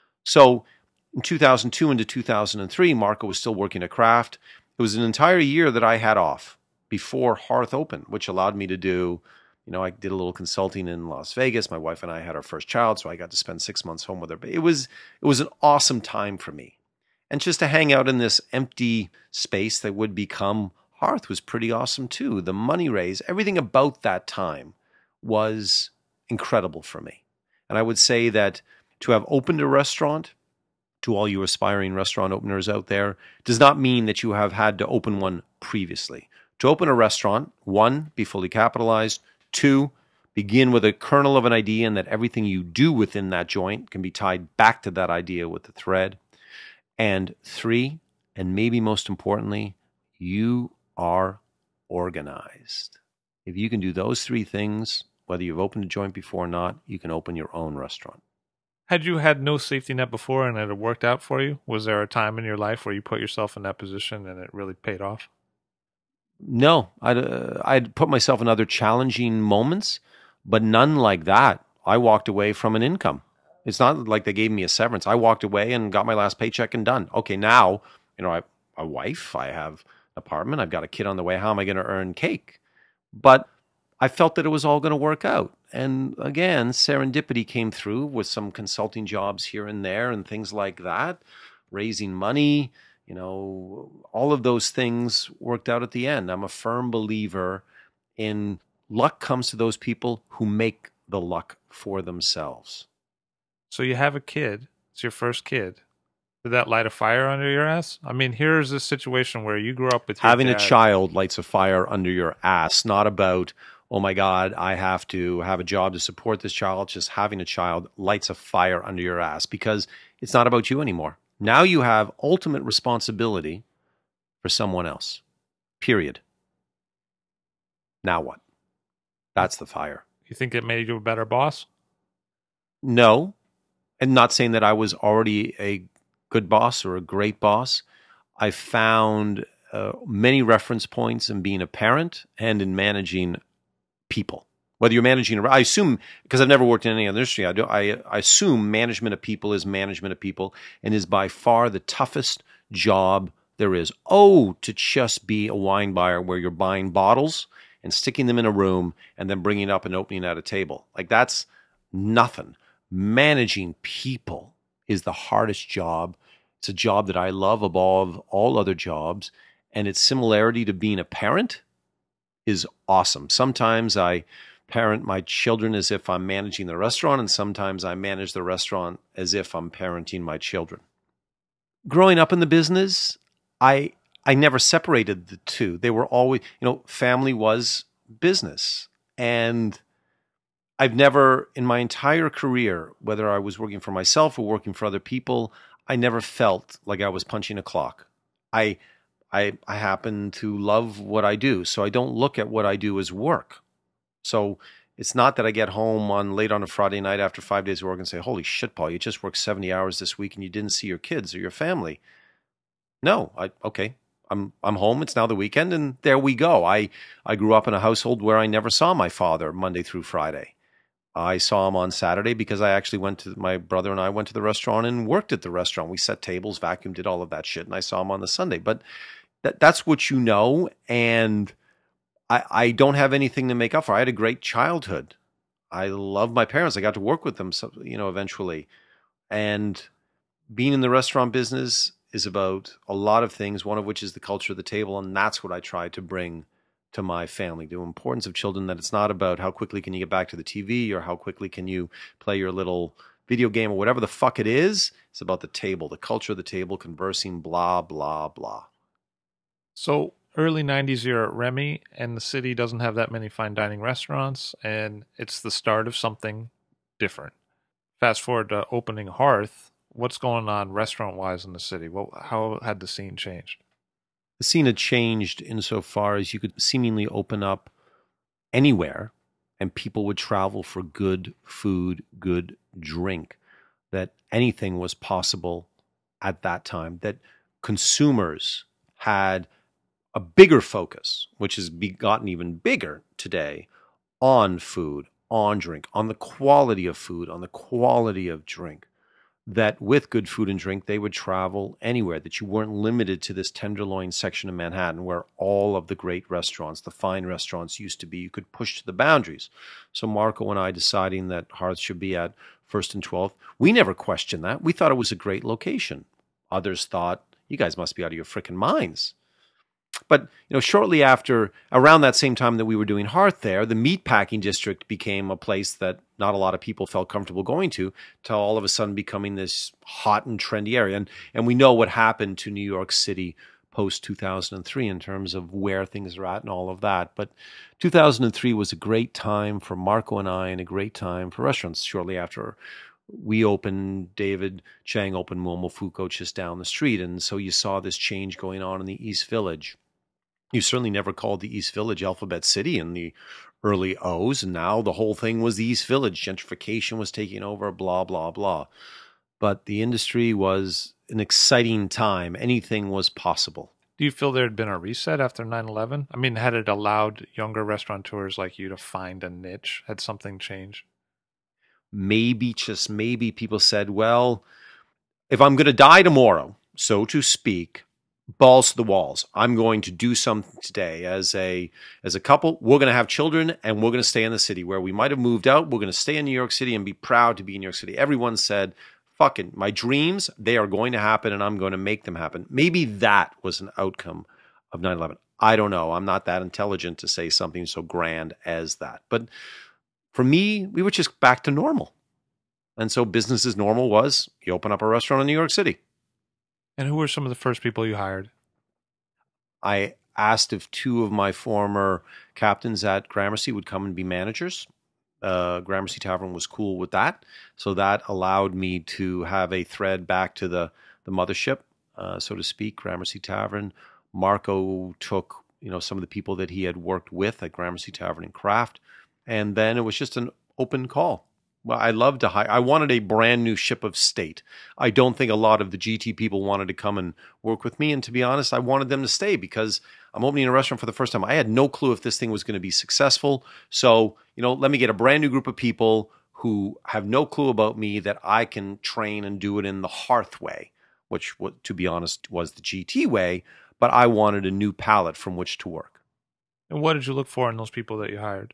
So in two thousand two into two thousand three, Marco was still working at Kraft. It was an entire year that I had off before Hearth opened, which allowed me to do, you know, I did a little consulting in Las Vegas. My wife and I had our first child, so I got to spend six months home with her. But it was, it was an awesome time for me. And just to hang out in this empty space that would become Hearth was pretty awesome too. The money raise, everything about that time was incredible for me. And I would say that to have opened a restaurant, to all you aspiring restaurant openers out there, does not mean that you have had to open one previously. To open a restaurant, one, be fully capitalized. Two, begin with a kernel of an idea and that everything you do within that joint can be tied back to that idea with the thread. And three, and maybe most importantly, you are organized. If you can do those three things, whether you've opened a joint before or not, you can open your own restaurant. Had you had no safety net before and it had worked out for you? Was there a time in your life where you put yourself in that position and it really paid off? No, I'd, uh, I'd put myself in other challenging moments, but none like that. I walked away from an income. It's not like they gave me a severance. I walked away and got my last paycheck and done. Okay, now, you know, I have a wife, I have an apartment, I've got a kid on the way. How am I going to earn cake? But I felt that it was all going to work out. And again, serendipity came through with some consulting jobs here and there and things like that, raising money, you know, all of those things worked out at the end. I'm a firm believer in luck comes to those people who make the luck for themselves. So you have a kid. It's your first kid. Did that light a fire under your ass? I mean, here's a situation where you grew up with your Having dad. a child lights a fire under your ass, not about, oh my God, I have to have a job to support this child. Just having a child lights a fire under your ass because it's not about you anymore. Now you have ultimate responsibility for someone else, period. Now what? That's the fire. You think it made you a better boss? No, and not saying that I was already a good boss or a great boss. I found uh, many reference points in being a parent and in managing people. Whether you're managing, I assume, because I've never worked in any other industry, I, do, I, I assume management of people is management of people and is by far the toughest job there is. Oh, to just be a wine buyer where you're buying bottles and sticking them in a room and then bringing up and opening at a table. Like that's nothing. Managing people is the hardest job. It's a job that I love above all other jobs. And its similarity to being a parent is awesome. Sometimes I parent my children as if I'm managing the restaurant, and sometimes I manage the restaurant as if I'm parenting my children. Growing up in the business, I I never separated the two. They were always, you know, family was business. And I've never, in my entire career, whether I was working for myself or working for other people, I never felt like I was punching a clock. I I I happen to love what I do, so I don't look at what I do as work. So it's not that I get home on late on a Friday night after five days of work and say, holy shit, Paul, you just worked seventy hours this week and you didn't see your kids or your family. No, I okay. I'm I'm home. It's now the weekend, and there we go. I, I grew up in a household where I never saw my father Monday through Friday. I saw him on Saturday because I actually went to, my brother and I went to the restaurant and worked at the restaurant. We set tables, vacuumed, did all of that shit, and I saw him on the Sunday. But that that's what you know, and I, I don't have anything to make up for. I had a great childhood. I love my parents. I got to work with them, so, you know, eventually. And being in the restaurant business is about a lot of things, one of which is the culture of the table. And that's what I try to bring to my family, the importance of children, that it's not about how quickly can you get back to the T V or how quickly can you play your little video game or whatever the fuck it is. It's about the table, the culture of the table, conversing, blah, blah, blah. So early nineties, you're at Remy, and the city doesn't have that many fine dining restaurants, and it's the start of something different. Fast forward to opening Hearth. What's going on restaurant-wise in the city? Well, how had the scene changed? The scene had changed insofar as you could seemingly open up anywhere and people would travel for good food, good drink, that anything was possible at that time, that consumers had a bigger focus, which has gotten even bigger today, on food, on drink, on the quality of food, on the quality of drink, that with good food and drink, they would travel anywhere, that you weren't limited to this Tenderloin section of Manhattan where all of the great restaurants, the fine restaurants used to be. You could push to the boundaries. So Marco and I deciding that Hearth should be at First and twelfth, we never questioned that. We thought it was a great location. Others thought, you guys must be out of your frickin' minds. But, you know, shortly after, around that same time that we were doing Hearth there, the meatpacking district became a place that not a lot of people felt comfortable going to, till all of a sudden becoming this hot and trendy area. And, and we know what happened to New York City post two thousand three in terms of where things are at and all of that. But two thousand three was a great time for Marco and I and a great time for restaurants. Shortly after we opened, David Chang opened Momofuku just down the street. And so you saw this change going on in the East Village. You certainly never called the East Village Alphabet City in the early O's, and now the whole thing was the East Village. Gentrification was taking over, blah, blah, blah. But the industry was an exciting time. Anything was possible. Do you feel there had been a reset after nine eleven? I mean, had it allowed younger restaurateurs like you to find a niche? Had something changed? Maybe, just maybe, people said, well, if I'm going to die tomorrow, so to speak, balls to the walls. I'm going to do something today as a as a couple. We're going to have children and we're going to stay in the city where we might have moved out. We're going to stay in New York City and be proud to be in New York City. Everyone said, fuck it, my dreams, they are going to happen and I'm going to make them happen. Maybe that was an outcome of nine eleven. I don't know. I'm not that intelligent to say something so grand as that. But for me, we were just back to normal. And so business as normal was you open up a restaurant in New York City. And who were some of the first people you hired? I asked if two of my former captains at Gramercy would come and be managers. Uh, Gramercy Tavern was cool with that. So that allowed me to have a thread back to the, the mothership, uh, so to speak, Gramercy Tavern. Marco took, you know, some of the people that he had worked with at Gramercy Tavern and Craft. And then it was just an open call. Well, I love to hire. I wanted a brand new ship of state. I don't think a lot of the G T people wanted to come and work with me. And to be honest, I wanted them to stay because I'm opening a restaurant for the first time. I had no clue if this thing was going to be successful. So, you know, let me get a brand new group of people who have no clue about me that I can train and do it in the Hearth way, which, to be honest, was the G T way. But I wanted a new palette from which to work. And what did you look for in those people that you hired?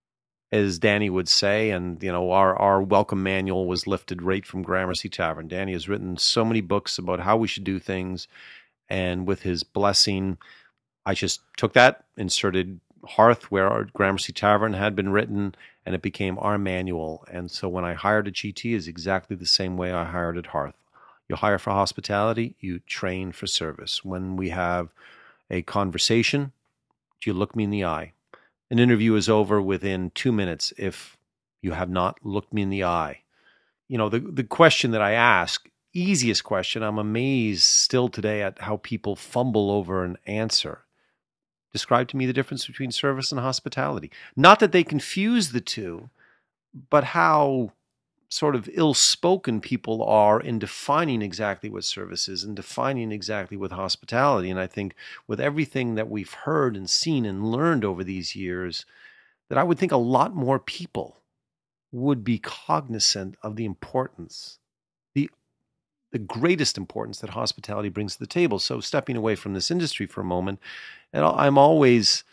As Danny would say, and you know, our, our welcome manual was lifted right from Gramercy Tavern. Danny has written so many books about how we should do things, and with his blessing, I just took that, inserted Hearth where our Gramercy Tavern had been written, and it became our manual. And so when I hired at G T is exactly the same way I hired at Hearth. You hire for hospitality, you train for service. When we have a conversation, do you look me in the eye? An interview is over within two minutes if you have not looked me in the eye. You know, the, the question that I ask, easiest question, I'm amazed still today at how people fumble over an answer. Describe to me the difference between service and hospitality. Not that they confuse the two, but how sort of ill-spoken people are in defining exactly what service is and defining exactly what hospitality. And I think with everything that we've heard and seen and learned over these years, that I would think a lot more people would be cognizant of the importance, the the greatest importance that hospitality brings to the table. So stepping away from this industry for a moment, and I'm always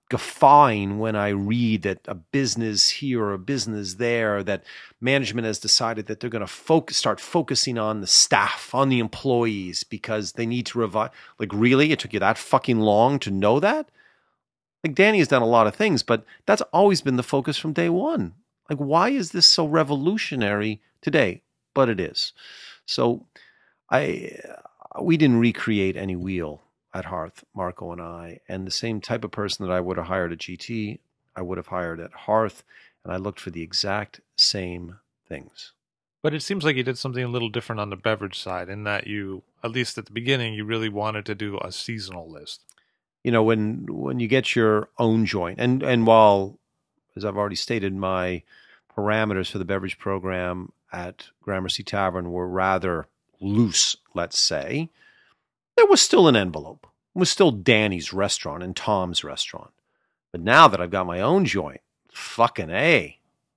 guffawing when I read that a business here or a business there, that management has decided that they're going to focus, start focusing on the staff, on the employees, because they need to revive. Like, really? It took you that fucking long to know that? Like, Danny has done a lot of things, but that's always been the focus from day one. Like, why is this so revolutionary today? But it is. So I, we didn't recreate any wheel at Hearth, Marco and I, and the same type of person that I would have hired at G T, I would have hired at Hearth, and I looked for the exact same things. But it seems like you did something a little different on the beverage side in that you, at least at the beginning, you really wanted to do a seasonal list. You know, when when you get your own joint, and, and while, as I've already stated, my parameters for the beverage program at Gramercy Tavern were rather loose, let's say, there was still an envelope. It was still Danny's restaurant and Tom's restaurant. But now that I've got my own joint, fucking A.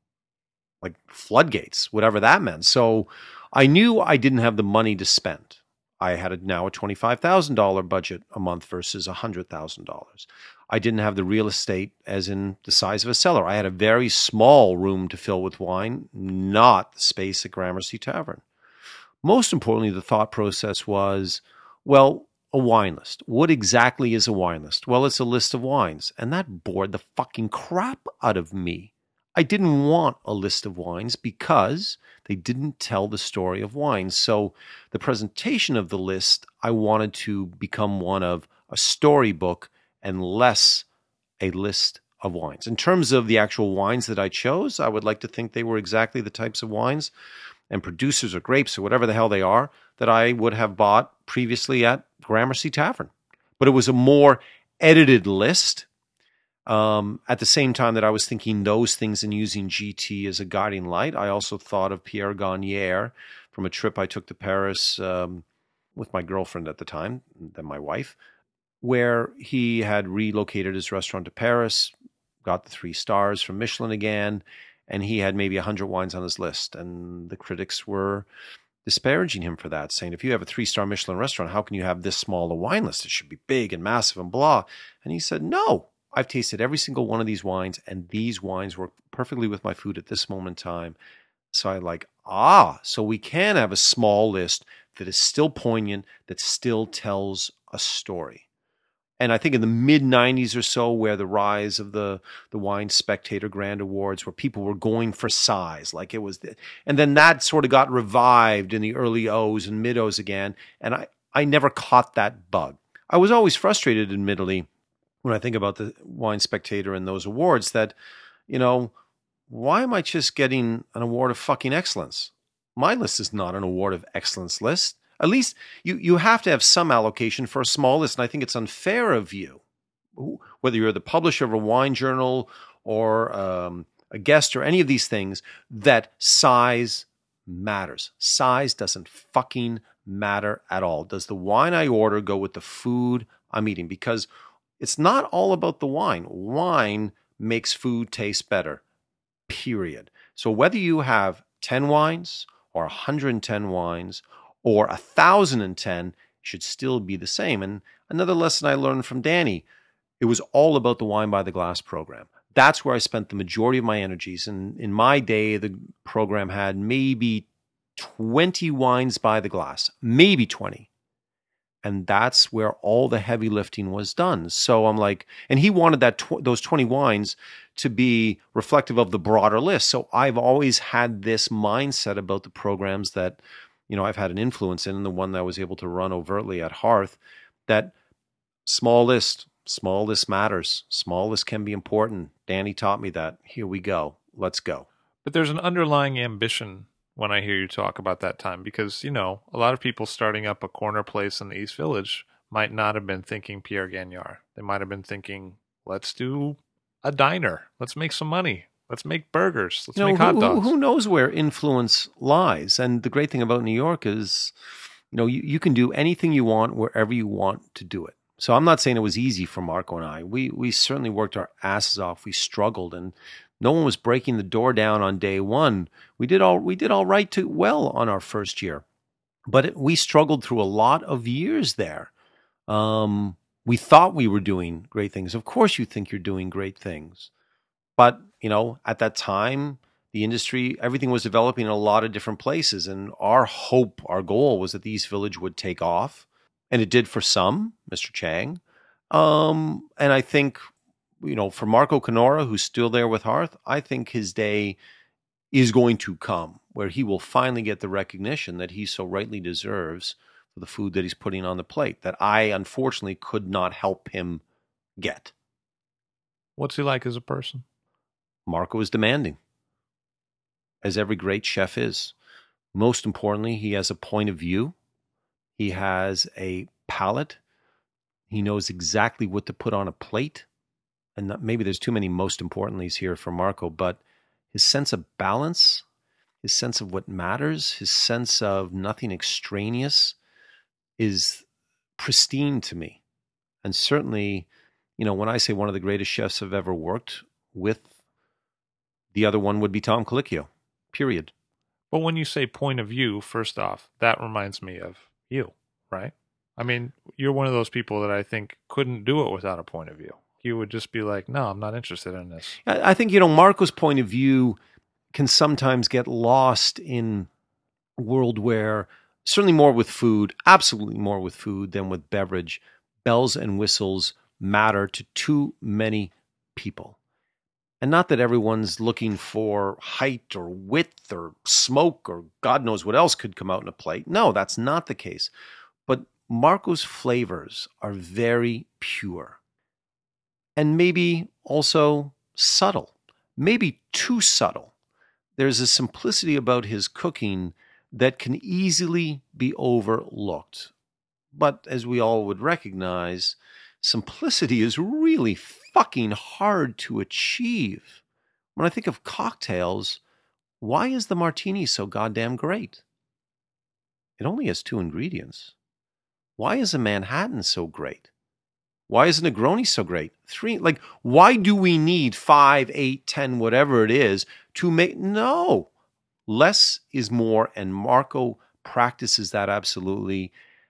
Like floodgates, whatever that meant. So I knew I didn't have the money to spend. I had a, now a twenty-five thousand dollars budget a month versus one hundred thousand dollars. I didn't have the real estate as in the size of a cellar. I had a very small room to fill with wine, not the space at Gramercy Tavern. Most importantly, the thought process was, well, a wine list. What exactly is a wine list? Well, it's a list of wines. And that bored the fucking crap out of me. I didn't want a list of wines because they didn't tell the story of wines. So the presentation of the list, I wanted to become one of a storybook and less a list of wines. In terms of the actual wines that I chose, I would like to think they were exactly the types of wines and producers or grapes or whatever the hell they are that I would have bought previously at Gramercy Tavern. But it was a more edited list. Um, at the same time that I was thinking those things and using G T as a guiding light, I also thought of Pierre Gagnaire from a trip I took to Paris um, with my girlfriend at the time, then my wife, where he had relocated his restaurant to Paris, got the three stars from Michelin again, and he had maybe one hundred wines on his list. And the critics were disparaging him for that, saying, if you have a three-star Michelin restaurant, how can you have this small a wine list? It should be big and massive and blah. And he said, no. I've tasted every single one of these wines, and these wines work perfectly with my food at this moment in time. So I like, ah, so we can have a small list that is still poignant, that still tells a story. And I think in the mid nineties or so, where the rise of the, the Wine Spectator Grand Awards, where people were going for size, like it was, the, and then that sort of got revived in the early O's and mid O's again. And I, I never caught that bug. I was always frustrated, admittedly, when I think about the Wine Spectator and those awards, that, you know, why am I just getting an award of fucking excellence? My list is not an award of excellence list. At least you, you have to have some allocation for a small list, and I think it's unfair of you, whether you're the publisher of a wine journal or um, a guest or any of these things, that size matters. Size doesn't fucking matter at all. Does the wine I order go with the food I'm eating? Because it's not all about the wine. Wine makes food taste better, period. So whether you have ten wines or one hundred ten wines or one thousand ten, it should still be the same. And another lesson I learned from Danny, it was all about the Wine by the Glass program. That's where I spent the majority of my energies. And in my day, the program had maybe twenty wines by the glass, maybe twenty. And that's where all the heavy lifting was done. So I'm like, and he wanted that tw- those twenty wines to be reflective of the broader list. So I've always had this mindset about the programs that, you know, I've had an influence in, and the one that I was able to run overtly at Hearth, that small list, small list matters. Small list can be important. Danny taught me that. Here we go. Let's go. But there's an underlying ambition when I hear you talk about that time, because, you know, a lot of people starting up a corner place in the East Village might not have been thinking Pierre Gagnaire. They might have been thinking, let's do a diner. Let's make some money. Let's make burgers. Let's you know, make hot who, dogs. Who knows where influence lies? And the great thing about New York is, you know, you, you can do anything you want wherever you want to do it. So I'm not saying it was easy for Marco and I. We we certainly worked our asses off. We struggled, and no one was breaking the door down on day one. We did all we did all right to well on our first year, but it, we struggled through a lot of years there. Um, We thought we were doing great things. Of course you think you're doing great things. But, you know, at that time, the industry, everything was developing in a lot of different places. And our hope, our goal was that the East Village would take off. And it did for some, Mister Chang. Um, and I think, you know, for Marco Canora, who's still there with Hearth, I think his day is going to come where he will finally get the recognition that he so rightly deserves for the food that he's putting on the plate that I, unfortunately, could not help him get. What's he like as a person? Marco is demanding, as every great chef is. Most importantly, he has a point of view. He has a palate. He knows exactly what to put on a plate. And not, maybe there's too many most importantly's here for Marco, but his sense of balance, his sense of what matters, his sense of nothing extraneous is pristine to me. And certainly, you know, when I say one of the greatest chefs I've ever worked with, the other one would be Tom Colicchio, period. But when you say point of view, first off, that reminds me of you, right? I mean, you're one of those people that I think couldn't do it without a point of view. You would just be like, no, I'm not interested in this. I think, you know, Marco's point of view can sometimes get lost in a world where, certainly more with food, absolutely more with food than with beverage, bells and whistles matter to too many people. And not that everyone's looking for height or width or smoke or God knows what else could come out in a plate. No, that's not the case. But Marco's flavors are very pure. And maybe also subtle, maybe too subtle. There's a simplicity about his cooking that can easily be overlooked. But as we all would recognize, simplicity is really fucking hard to achieve. When I think of cocktails, why is the martini so goddamn great? It only has two ingredients. Why is a Manhattan so great? Why is a Negroni so great? Three, like, why do we need five, eight, ten, whatever it is to make? No, less is more, and Marco practices that absolutely.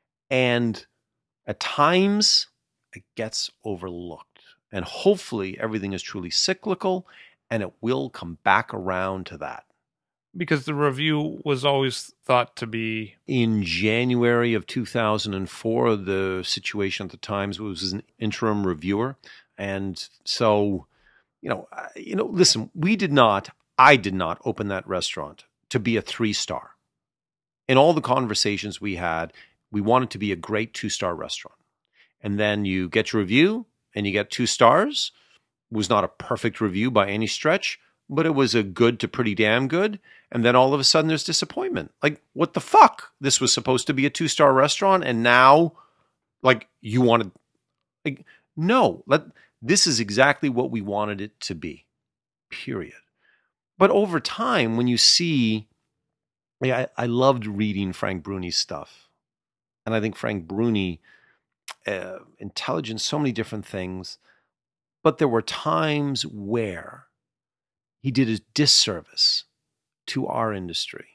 And at times, it gets overlooked. And hopefully, everything is truly cyclical, and it will come back around to that. Because the review was always thought to be... In January of two thousand four, the situation at the Times was an interim reviewer. And so, you know, you know, listen, we did not, I did not open that restaurant to be a three-star. In all the conversations we had, we wanted to be a great two-star restaurant. And then you get your review and you get two stars. It was not a perfect review by any stretch, but it was a good to pretty damn good. And then all of a sudden there's disappointment. Like, what the fuck? This was supposed to be a two-star restaurant and now, like, you wanted... Like, no, let, this is exactly what we wanted it to be, period. But over time, when you see... Yeah, I, I loved reading Frank Bruni's stuff. And I think Frank Bruni, uh, intelligent, so many different things. But there were times where he did a disservice to our industry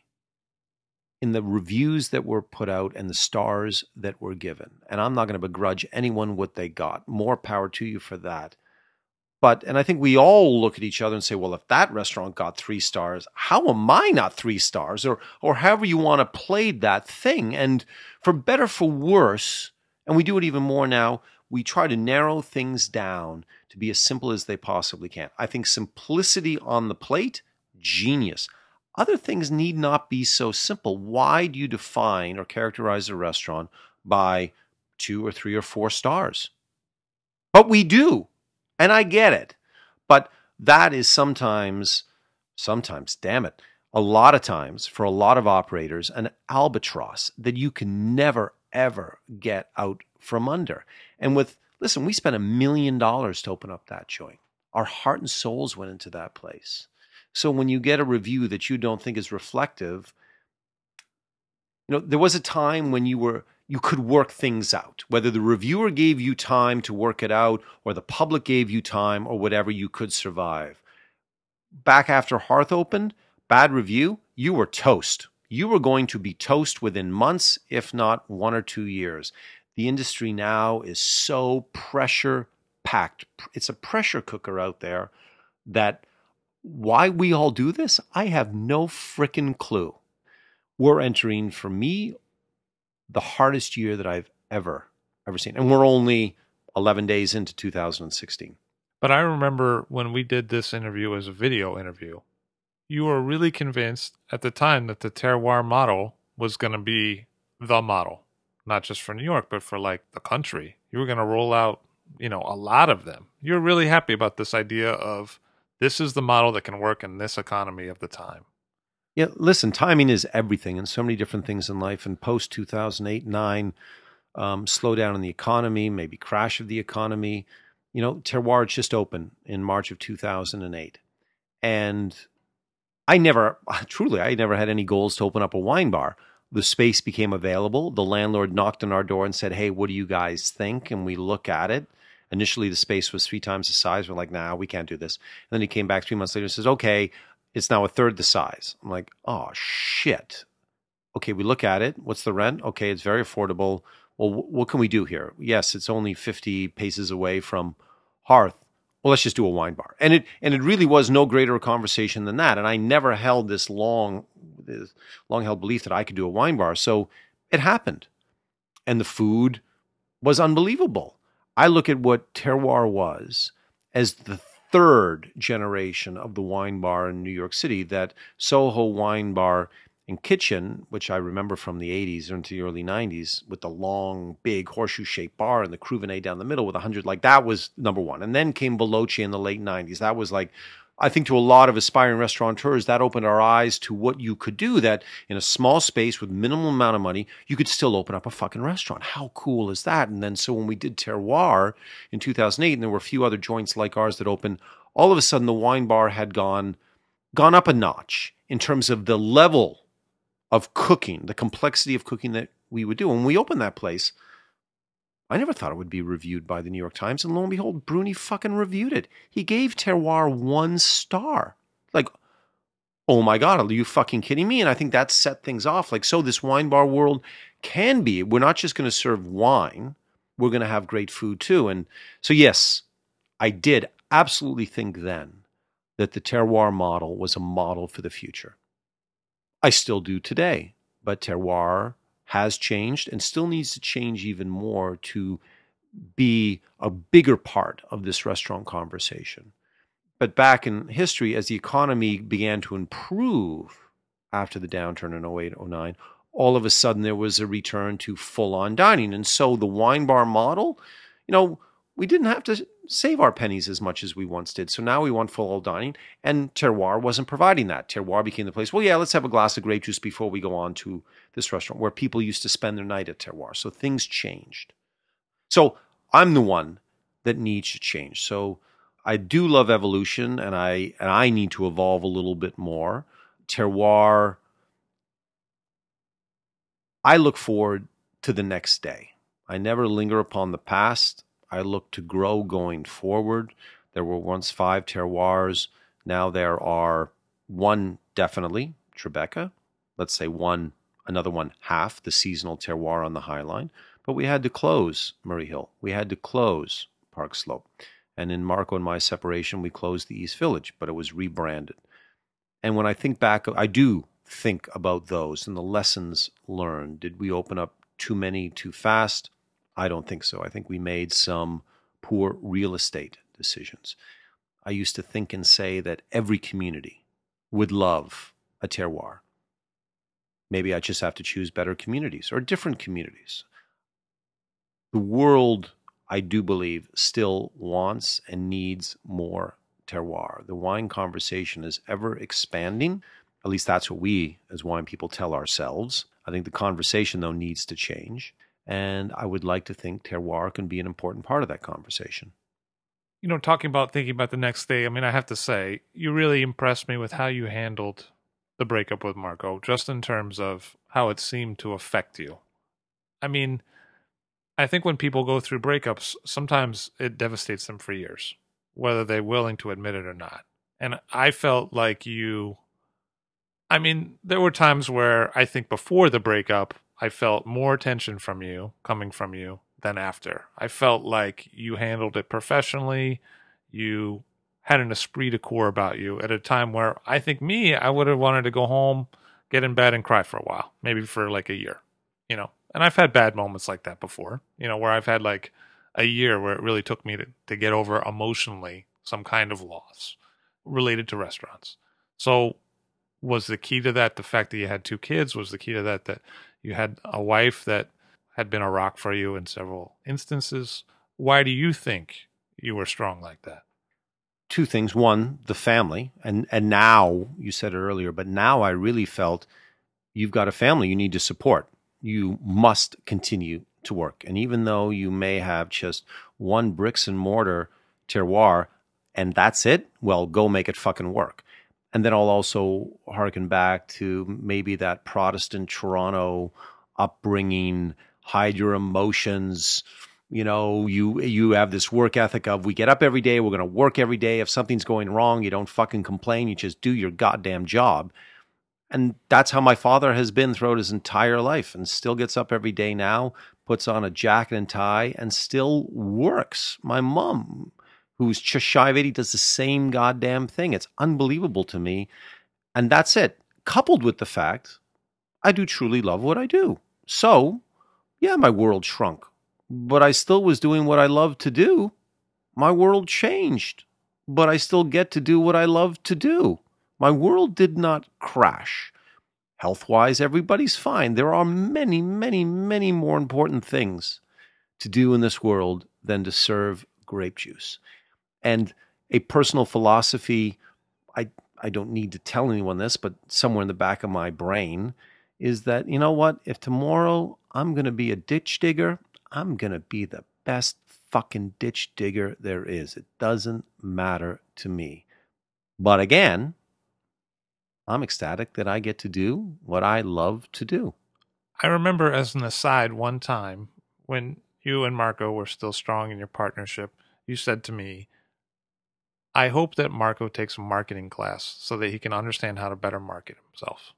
in the reviews that were put out and the stars that were given. And I'm not going to begrudge anyone what they got. More power to you for that. But, and I think we all look at each other and say, well, if that restaurant got three stars, how am I not three stars? Or, or however you want to play that thing. And for better, for worse, and we do it even more now, we try to narrow things down to be as simple as they possibly can. I think simplicity on the plate, genius. Other things need not be so simple. Why do you define or characterize a restaurant by two or three or four stars? But we do. And I get it. But that is sometimes, sometimes, damn it, a lot of times for a lot of operators, an albatross that you can never, ever get out from under. And with, listen, we spent a million dollars to open up that joint. Our heart and souls went into that place. So when you get a review that you don't think is reflective, you know, there was a time when you were, you could work things out. Whether the reviewer gave you time to work it out or the public gave you time or whatever, you could survive. Back after Hearth opened, bad review, you were toast. You were going to be toast within months, if not one or two years. The industry now is so pressure packed. It's a pressure cooker out there that why we all do this, I have no frickin' clue. We're entering, for me, the hardest year that I've ever, ever seen. And we're only eleven days into two thousand sixteen. But I remember when we did this interview as a video interview, you were really convinced at the time that the terroir model was going to be the model, not just for New York, but for like the country. You were going to roll out, you know, a lot of them. You're really happy about this idea of this is the model that can work in this economy of the time. Yeah, listen, timing is everything and so many different things in life. And post two thousand eight, nine, um, slowdown in the economy, maybe crash of the economy. You know, Terroir just opened in March of two thousand eight. And I never, truly, I never had any goals to open up a wine bar. The space became available. The landlord knocked on our door and said, hey, what do you guys think? And we look at it. Initially, the space was three times the size. We're like, nah, we can't do this. And then he came back three months later and says, okay, it's now a third the size. I'm like, oh, shit. Okay, we look at it. What's the rent? Okay, it's very affordable. Well, what can we do here? Yes, it's only fifty paces away from Hearth. Well, let's just do a wine bar. And it and it really was no greater a conversation than that. And I never held this long, this long-held belief that I could do a wine bar. So it happened. And the food was unbelievable. I look at what Terroir was as the third generation of the wine bar in New York City, that Soho Wine Bar and Kitchen, which I remember from the eighties or into the early nineties, with the long, big horseshoe-shaped bar and the Cruvinet down the middle with a hundred, like that was number one. And then came Veloce in the late nineties. That was like, I think to a lot of aspiring restaurateurs, that opened our eyes to what you could do, that in a small space with minimal amount of money, you could still open up a fucking restaurant. How cool is that? And then so when we did Terroir in two thousand eight, and there were a few other joints like ours that opened, all of a sudden the wine bar had gone, gone up a notch in terms of the level of cooking, the complexity of cooking that we would do. When we opened that place, I never thought it would be reviewed by the New York Times. And lo and behold, Bruni fucking reviewed it. He gave Terroir one star. Like, oh my God, are you fucking kidding me? And I think that set things off. Like, so this wine bar world can be, we're not just going to serve wine, we're going to have great food too. And so, yes, I did absolutely think then that the Terroir model was a model for the future. I still do today, but Terroir has changed and still needs to change even more to be a bigger part of this restaurant conversation. But back in history, as the economy began to improve after the downturn in oh eight, oh nine, all of a sudden there was a return to full-on dining. And so the wine bar model, you know, we didn't have to save our pennies as much as we once did. So now we want full dining, and Terroir wasn't providing that. Terroir became the place, well, yeah, let's have a glass of grape juice before we go on to this restaurant, where people used to spend their night at Terroir. So things changed. So I'm the one that needs to change. So I do love evolution, and I and I need to evolve a little bit more. Terroir, I look forward to the next day. I never linger upon the past. I look to grow going forward. There were once five terroirs. Now there are one, definitely, Tribeca. Let's say one, another one, half, the seasonal terroir on the High Line. But we had to close Murray Hill. We had to close Park Slope. And in Marco and my separation, we closed the East Village, but it was rebranded. And when I think back, I do think about those and the lessons learned. Did we open up too many too fast? I don't think so. I think we made some poor real estate decisions. I used to think and say that every community would love a terroir. Maybe I just have to choose better communities or different communities. The world, I do believe, still wants and needs more terroir. The wine conversation is ever expanding. At least that's what we as wine people tell ourselves. I think the conversation, though, needs to change. And I would like to think terroir can be an important part of that conversation. You know, talking about thinking about the next day, I mean, I have to say, you really impressed me with how you handled the breakup with Marco, just in terms of how it seemed to affect you. I mean, I think when people go through breakups, sometimes it devastates them for years, whether they're willing to admit it or not. And I felt like you, I mean, there were times where I think before the breakup, I felt more tension from you, coming from you, than after. I felt like you handled it professionally. You had an esprit de corps about you at a time where I think me, I would have wanted to go home, get in bed and cry for a while, maybe for like a year, you know. And I've had bad moments like that before, you know, where I've had like a year where it really took me to, to get over emotionally some kind of loss related to restaurants. So was the key to that the fact that you had two kids? Was the key to that that you had a wife that had been a rock for you in several instances? Why do you think you were strong like that? Two things. One, the family. And and now, you said it earlier, but now I really felt you've got a family you need to support. You must continue to work. And even though you may have just one bricks and mortar terroir and that's it, well, go make it fucking work. And then I'll also harken back to maybe that Protestant Toronto upbringing, hide your emotions. You know, you you have this work ethic of we get up every day, we're going to work every day. If something's going wrong, you don't fucking complain. You just do your goddamn job. And that's how my father has been throughout his entire life and still gets up every day now, puts on a jacket and tie and still works. My mom, who's just shy of eighty, does the same goddamn thing. It's unbelievable to me. And that's it. Coupled with the fact I do truly love what I do. So, yeah, my world shrunk, but I still was doing what I love to do. My world changed, but I still get to do what I love to do. My world did not crash. Health-wise, everybody's fine. There are many, many, many more important things to do in this world than to serve grape juice. And a personal philosophy, I, I don't need to tell anyone this, but somewhere in the back of my brain is that, you know what, if tomorrow I'm going to be a ditch digger, I'm going to be the best fucking ditch digger there is. It doesn't matter to me. But again, I'm ecstatic that I get to do what I love to do. I remember as an aside one time when you and Marco were still strong in your partnership, you said to me, I hope that Marco takes a marketing class so that he can understand how to better market himself.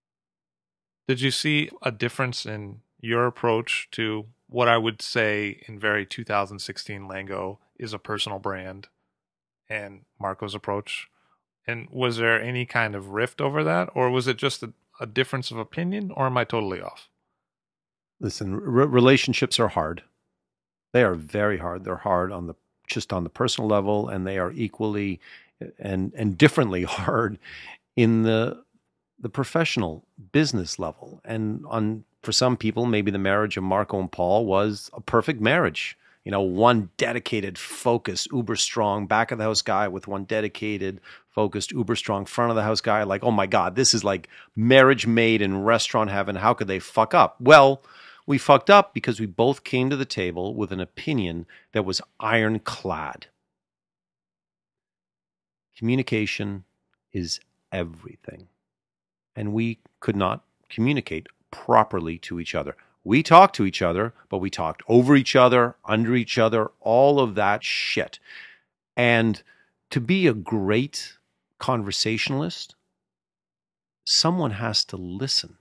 Did you see a difference in your approach to what I would say in very two thousand sixteen lingo is a personal brand and Marco's approach? And was there any kind of rift over that? Or was it just a, a difference of opinion? Or am I totally off? Listen, re- relationships are hard. They are very hard. They're hard on the just on the personal level, and they are equally and and differently hard in the the professional business level. And on for some people, maybe the marriage of Marco and Paul was a perfect marriage. You know, one dedicated, focused, uber strong back of the house guy with one dedicated, focused, uber strong front of the house guy. Like, oh my God, this is like marriage made in restaurant heaven. How could they fuck up? Well, we fucked up because we both came to the table with an opinion that was ironclad. Communication is everything. And we could not communicate properly to each other. We talked to each other, but we talked over each other, under each other, all of that shit. And to be a great conversationalist, someone has to listen.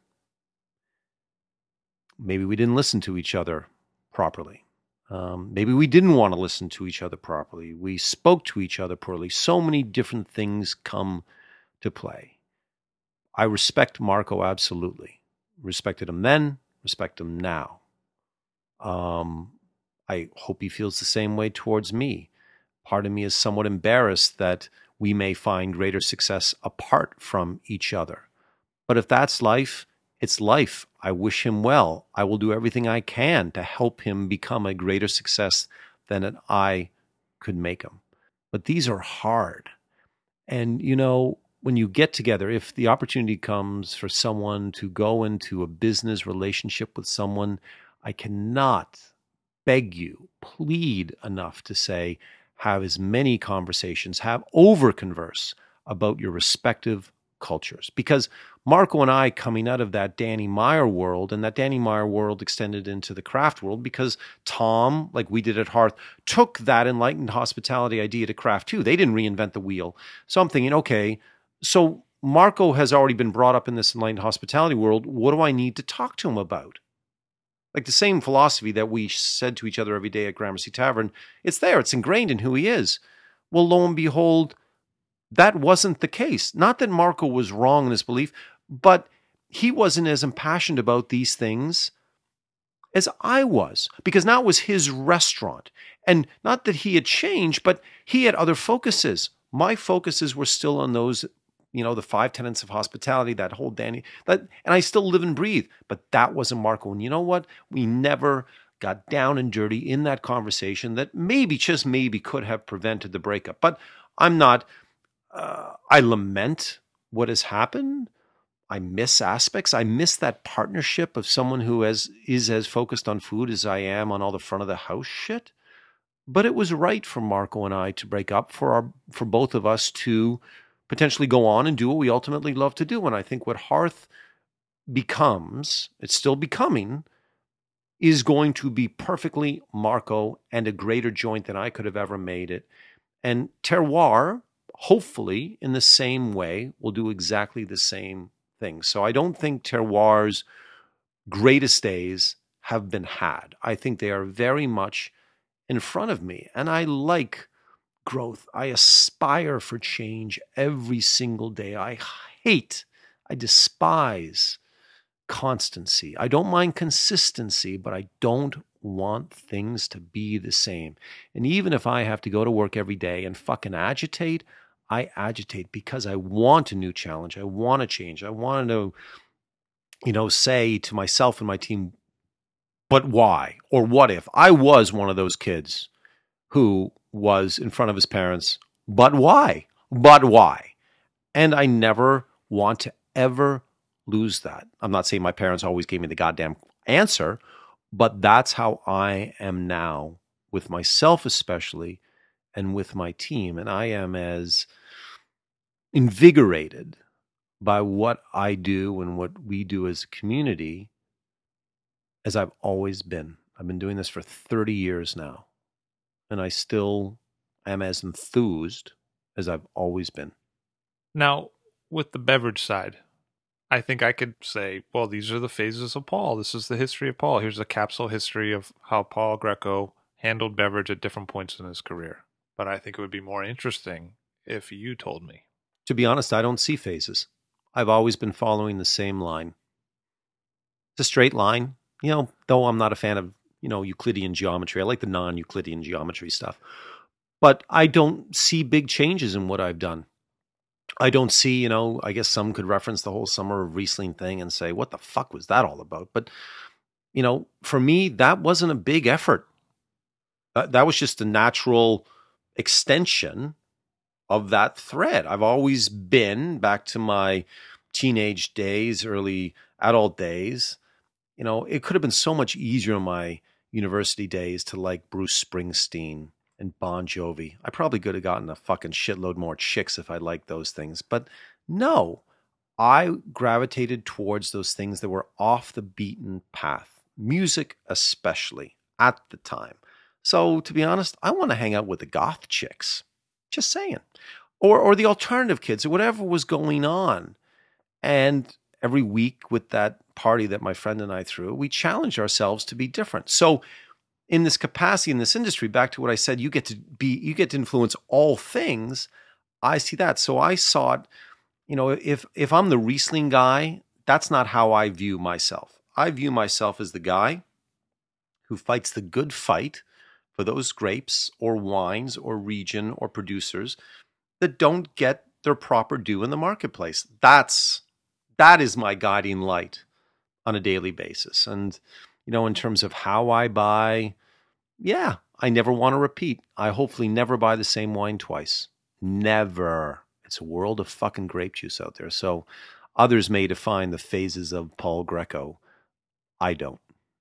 Maybe we didn't listen to each other properly. Um, maybe we didn't want to listen to each other properly. We spoke to each other poorly. So many different things come to play. I respect Marco absolutely. Respected him then, respect him now. Um, I hope he feels the same way towards me. Part of me is somewhat embarrassed that we may find greater success apart from each other. But if that's life, it's life. I wish him well. I will do everything I can to help him become a greater success than I could make him. But these are hard. And, you know, when you get together, if the opportunity comes for someone to go into a business relationship with someone, I cannot beg you, plead enough to say, have as many conversations, have over-converse about your respective cultures. Because Marco and I, coming out of that Danny Meyer world, and that Danny Meyer world extended into the craft world, because Tom, like we did at Hearth, took that enlightened hospitality idea to craft too. They didn't reinvent the wheel. So I'm thinking, okay, so Marco has already been brought up in this enlightened hospitality world. What do I need to talk to him about? Like the same philosophy that we said to each other every day at Gramercy Tavern, it's there, it's ingrained in who he is. Well, lo and behold, that wasn't the case. Not that Marco was wrong in his belief, but he wasn't as impassioned about these things as I was, because now it was his restaurant. And not that he had changed, but he had other focuses. My focuses were still on those, you know, the five tenets of hospitality, that whole Danny, that, and I still live and breathe, but that wasn't Marco. And you know what? We never got down and dirty in that conversation that maybe, just maybe, could have prevented the breakup. But I'm not, uh, I lament what has happened. I miss aspects. I miss that partnership of someone who has, is as focused on food as I am on all the front of the house shit. But it was right for Marco and I to break up, for our, for both of us to potentially go on and do what we ultimately love to do. And I think what Hearth becomes, it's still becoming, is going to be perfectly Marco and a greater joint than I could have ever made it. And Terroir, hopefully, in the same way, will do exactly the same thing. So I don't think Terroir's greatest days have been had. I think they are very much in front of me. And I like growth. I aspire for change every single day. I hate, I despise constancy. I don't mind consistency, but I don't want things to be the same. And even if I have to go to work every day and fucking agitate, I agitate because I want a new challenge. I want to change. I want to, you know, say to myself and my team, but why? Or what if? I was one of those kids who was in front of his parents, but why? But why? And I never want to ever lose that. I'm not saying my parents always gave me the goddamn answer, but that's how I am now with myself especially and with my team. And I am as invigorated by what I do and what we do as a community as I've always been. I've been doing this for thirty years now, and I still am as enthused as I've always been. Now, with the beverage side, I think I could say, well, these are the phases of Paul. This is the history of Paul. Here's a capsule history of how Paul Greco handled beverage at different points in his career. But I think it would be more interesting if you told me. To be honest, I don't see phases. I've always been following the same line. It's a straight line. You know, though I'm not a fan of, you know, Euclidean geometry. I like the non-Euclidean geometry stuff. But I don't see big changes in what I've done. I don't see, you know, I guess some could reference the whole Summer of Riesling thing and say, what the fuck was that all about? But, you know, for me, that wasn't a big effort. That, that was just a natural extension of that thread. I've always been, back to my teenage days, early adult days, you know, it could have been so much easier in my university days to like Bruce Springsteen and Bon Jovi. I probably could have gotten a fucking shitload more chicks if I liked those things. But no, I gravitated towards those things that were off the beaten path. Music especially, at the time. So to be honest, I want to hang out with the goth chicks. Just saying. Or or the alternative kids, or whatever was going on. And every week with that party that my friend and I threw, we challenged ourselves to be different. So in this capacity, in this industry, back to what I said, you get to be, you get to influence all things. I see that. So I saw it, you know, if if I'm the Riesling guy, that's not how I view myself. I view myself as the guy who fights the good fight for those grapes or wines or region or producers that don't get their proper due in the marketplace. That's that is my guiding light on a daily basis. And, you know, in terms of how I buy, yeah, I never want to repeat. I hopefully never buy the same wine twice. Never. It's a world of fucking grape juice out there. So others may define the phases of Paul Greco. I don't.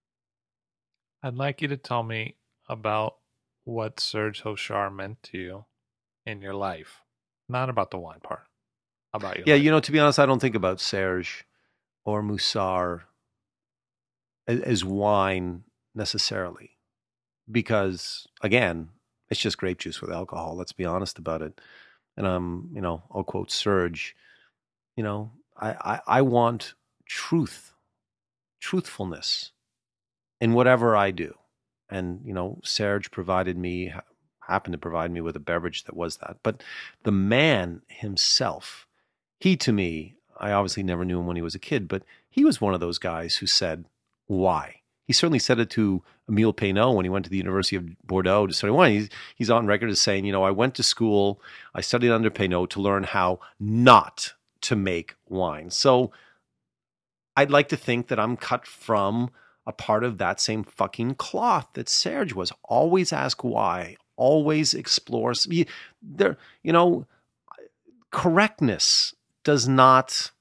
I'd like you to tell me about what Serge Hochar meant to you in your life. Not about the wine part. About your Yeah, life. you know, to be honest, I don't think about Serge or Moussard as, as wine necessarily. Because, again, it's just grape juice with alcohol. Let's be honest about it. And, um, you know, I'll quote Serge. You know, I, I, I want truth, truthfulness. in whatever I do. And, you know, Serge provided me, happened to provide me with a beverage that was that. But the man himself, he to me, I obviously never knew him when he was a kid, but he was one of those guys who said, why? He certainly said it to Emile Peynaud when he went to the University of Bordeaux to study wine. He's, he's on record as saying, you know, I went to school, I studied under Peynaud to learn how not to make wine. So I'd like to think that I'm cut from a part of that same fucking cloth that Serge was. Always ask why. Always explore. There, you know, correctness does not,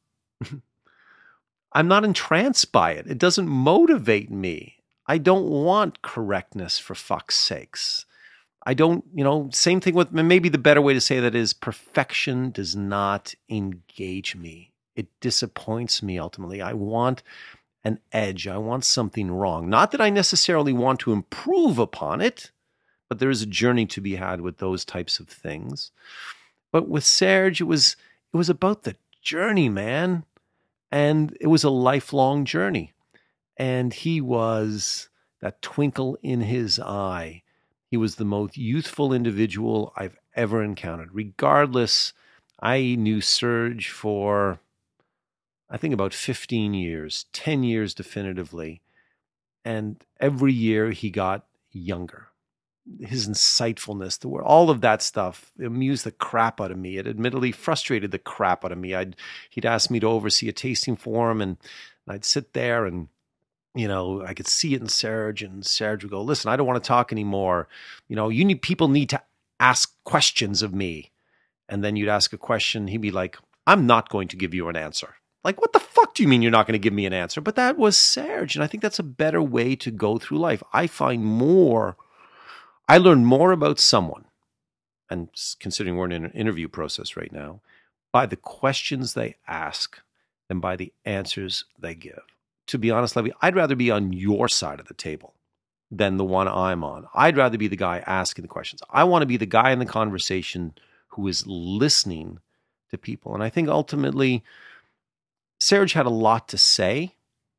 I'm not entranced by it. It doesn't motivate me. I don't want correctness, for fuck's sakes. I don't, you know, same thing with, maybe the better way to say that is perfection does not engage me. It disappoints me ultimately. I want an edge. I want something wrong. Not that I necessarily want to improve upon it, but there is a journey to be had with those types of things. But with Serge, it was it was about the journey, man. And it was a lifelong journey. And he was that twinkle in his eye. He was the most youthful individual I've ever encountered. Regardless, I knew Serge for, I think, about fifteen years, ten years definitively. And every year he got younger. His insightfulness, the word, all of that stuff amused the crap out of me. It admittedly frustrated the crap out of me. I'd he'd ask me to oversee a tasting for him, and I'd sit there and, you know, I could see it in Serge, and Serge would go, listen, I don't want to talk anymore. You know, you need people need to ask questions of me. And then you'd ask a question. He'd be like, I'm not going to give you an answer. Like, what the fuck do you mean you're not going to give me an answer? But that was Serge. And I think that's a better way to go through life. I find more, I learn more about someone, and considering we're in an interview process right now, by the questions they ask than by the answers they give. To be honest, Levy, I'd rather be on your side of the table than the one I'm on. I'd rather be the guy asking the questions. I want to be the guy in the conversation who is listening to people. And I think ultimately, Serge had a lot to say,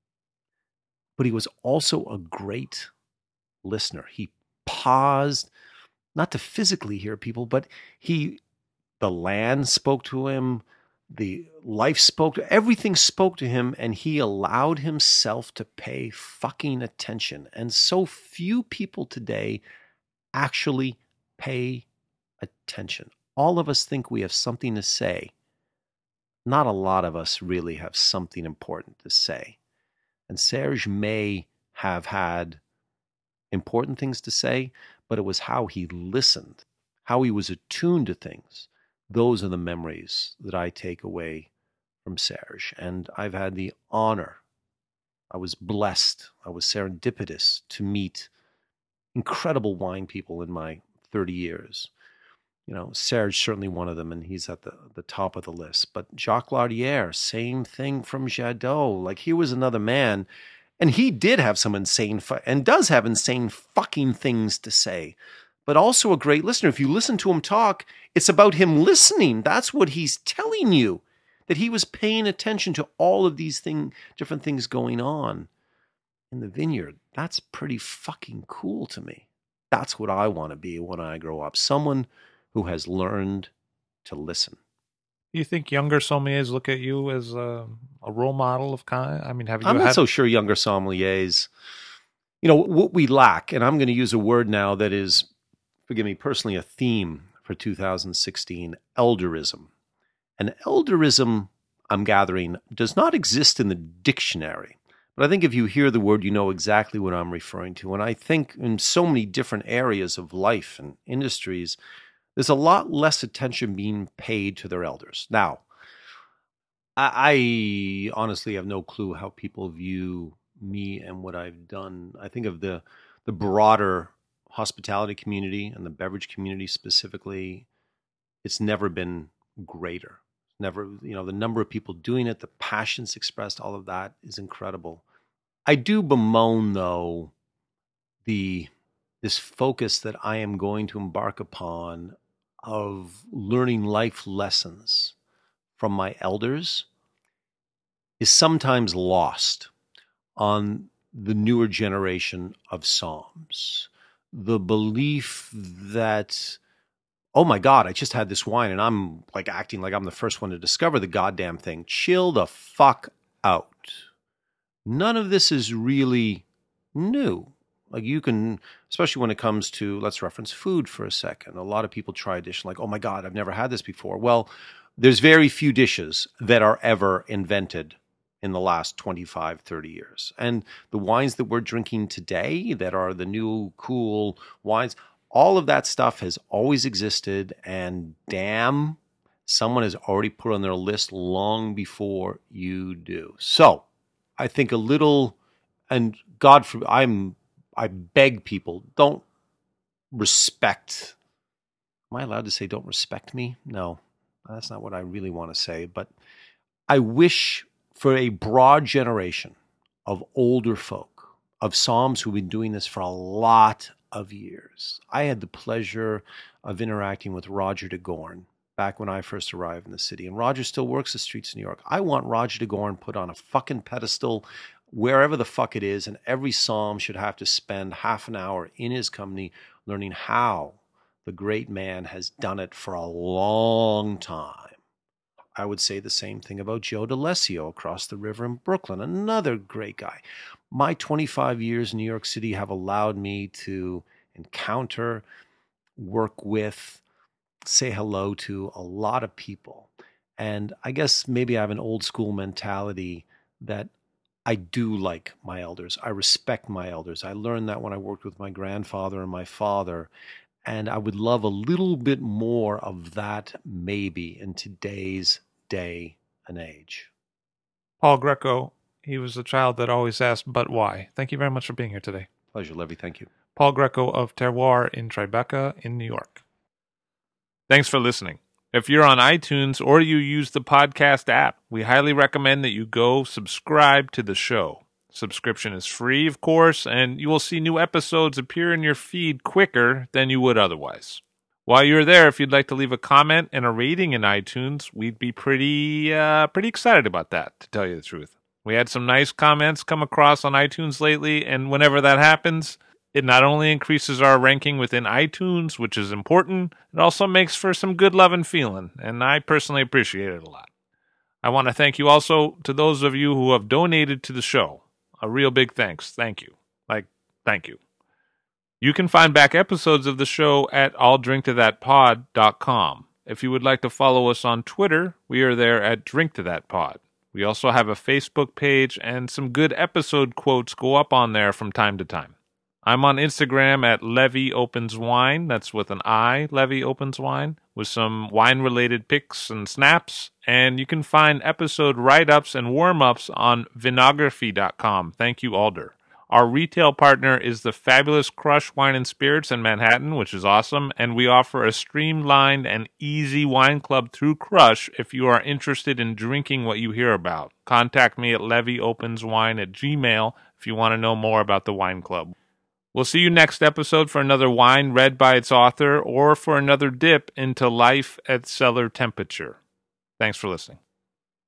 but he was also a great listener. He paused, not to physically hear people, but he, the land spoke to him, the life spoke to, everything spoke to him, and he allowed himself to pay fucking attention. And so few people today actually pay attention. All of us think we have something to say. Not a lot of us really have something important to say. And Serge may have had important things to say, but it was how he listened, how he was attuned to things. Those are the memories that I take away from Serge. And I've had the honor, I was blessed, I was serendipitous to meet incredible wine people in my thirty years. You know, Serge certainly one of them, and he's at the, the top of the list. But Jacques Lardière, same thing from Jadot. Like, he was another man, and he did have some insane, fu- and does have insane fucking things to say, but also a great listener. If you listen to him talk, it's about him listening. That's what he's telling you, that he was paying attention to all of these thing, different things going on in the vineyard. That's pretty fucking cool to me. That's what I want to be when I grow up. Someone who has learned to listen. Do you think younger sommeliers look at you as a, a role model of kind? I mean, have you I'm had... not so sure younger sommeliers, you know, what we lack, and I'm going to use a word now that is, forgive me personally, a theme for two thousand sixteen, elderism. And elderism, I'm gathering, does not exist in the dictionary. But I think if you hear the word, you know exactly what I'm referring to. And I think in so many different areas of life and industries, there's a lot less attention being paid to their elders. Now, I, I honestly have no clue how people view me and what I've done. I think of the the broader hospitality community and the beverage community specifically, it's never been greater. Never, you know, the number of people doing it, the passions expressed, all of that is incredible. I do bemoan, though, the this focus that I am going to embark upon of learning life lessons from my elders is sometimes lost on the newer generation of Psalms. The belief that, oh my God, I just had this wine and I'm like acting like I'm the first one to discover the goddamn thing. Chill the fuck out. None of this is really new. Like you can, especially when it comes to, let's reference food for a second. A lot of people try a dish like, oh my God, I've never had this before. Well, there's very few dishes that are ever invented in the last twenty-five, thirty years. And the wines that we're drinking today that are the new cool wines, all of that stuff has always existed. And damn, someone has already put on their list long before you do. So I think a little, and God forbid, I'm, I beg people, don't respect. Am I allowed to say don't respect me? No, that's not what I really want to say. But I wish for a broad generation of older folk, of Psalms who've been doing this for a lot of years. I had the pleasure of interacting with Roger de Gorn back when I first arrived in the city. And Roger still works the streets of New York. I want Roger de Gorn put on a fucking pedestal wherever the fuck it is, and every Psalm should have to spend half an hour in his company learning how the great man has done it for a long time. I would say the same thing about Joe DeLessio across the river in Brooklyn, another great guy. My twenty-five years in New York City have allowed me to encounter, work with, say hello to a lot of people. And I guess maybe I have an old school mentality that I do like my elders. I respect my elders. I learned that when I worked with my grandfather and my father. And I would love a little bit more of that maybe in today's day and age. Paul Greco, he was a child that always asked, but why? Thank you very much for being here today. Pleasure, Levy. Thank you. Paul Greco of Terroir in Tribeca in New York. Thanks for listening. If you're on iTunes or you use the podcast app, we highly recommend that you go subscribe to the show. Subscription is free, of course, and you will see new episodes appear in your feed quicker than you would otherwise. While you're there, if you'd like to leave a comment and a rating in iTunes, we'd be pretty uh, pretty excited about that, to tell you the truth. We had some nice comments come across on iTunes lately, and whenever that happens, it not only increases our ranking within iTunes, which is important, it also makes for some good love and feeling, and I personally appreciate it a lot. I want to thank you also to those of you who have donated to the show. A real big thanks. Thank you. Like, thank you. You can find back episodes of the show at I'll Drink To That Pod dot com. If you would like to follow us on Twitter, we are there at Drink To That Pod. We also have a Facebook page, and some good episode quotes go up on there from time to time. I'm on Instagram at Levy Opens Wine. That's with an I, Levy Opens Wine, with some wine-related pics and snaps. And you can find episode write-ups and warm-ups on vinography dot com. Thank you, Alder. Our retail partner is the fabulous Crush Wine and Spirits in Manhattan, which is awesome. And we offer a streamlined and easy wine club through Crush if you are interested in drinking what you hear about. Contact me at levyopenswine at gmail if you want to know more about the wine club. We'll see you next episode for another wine read by its author or for another dip into life at cellar temperature. Thanks for listening.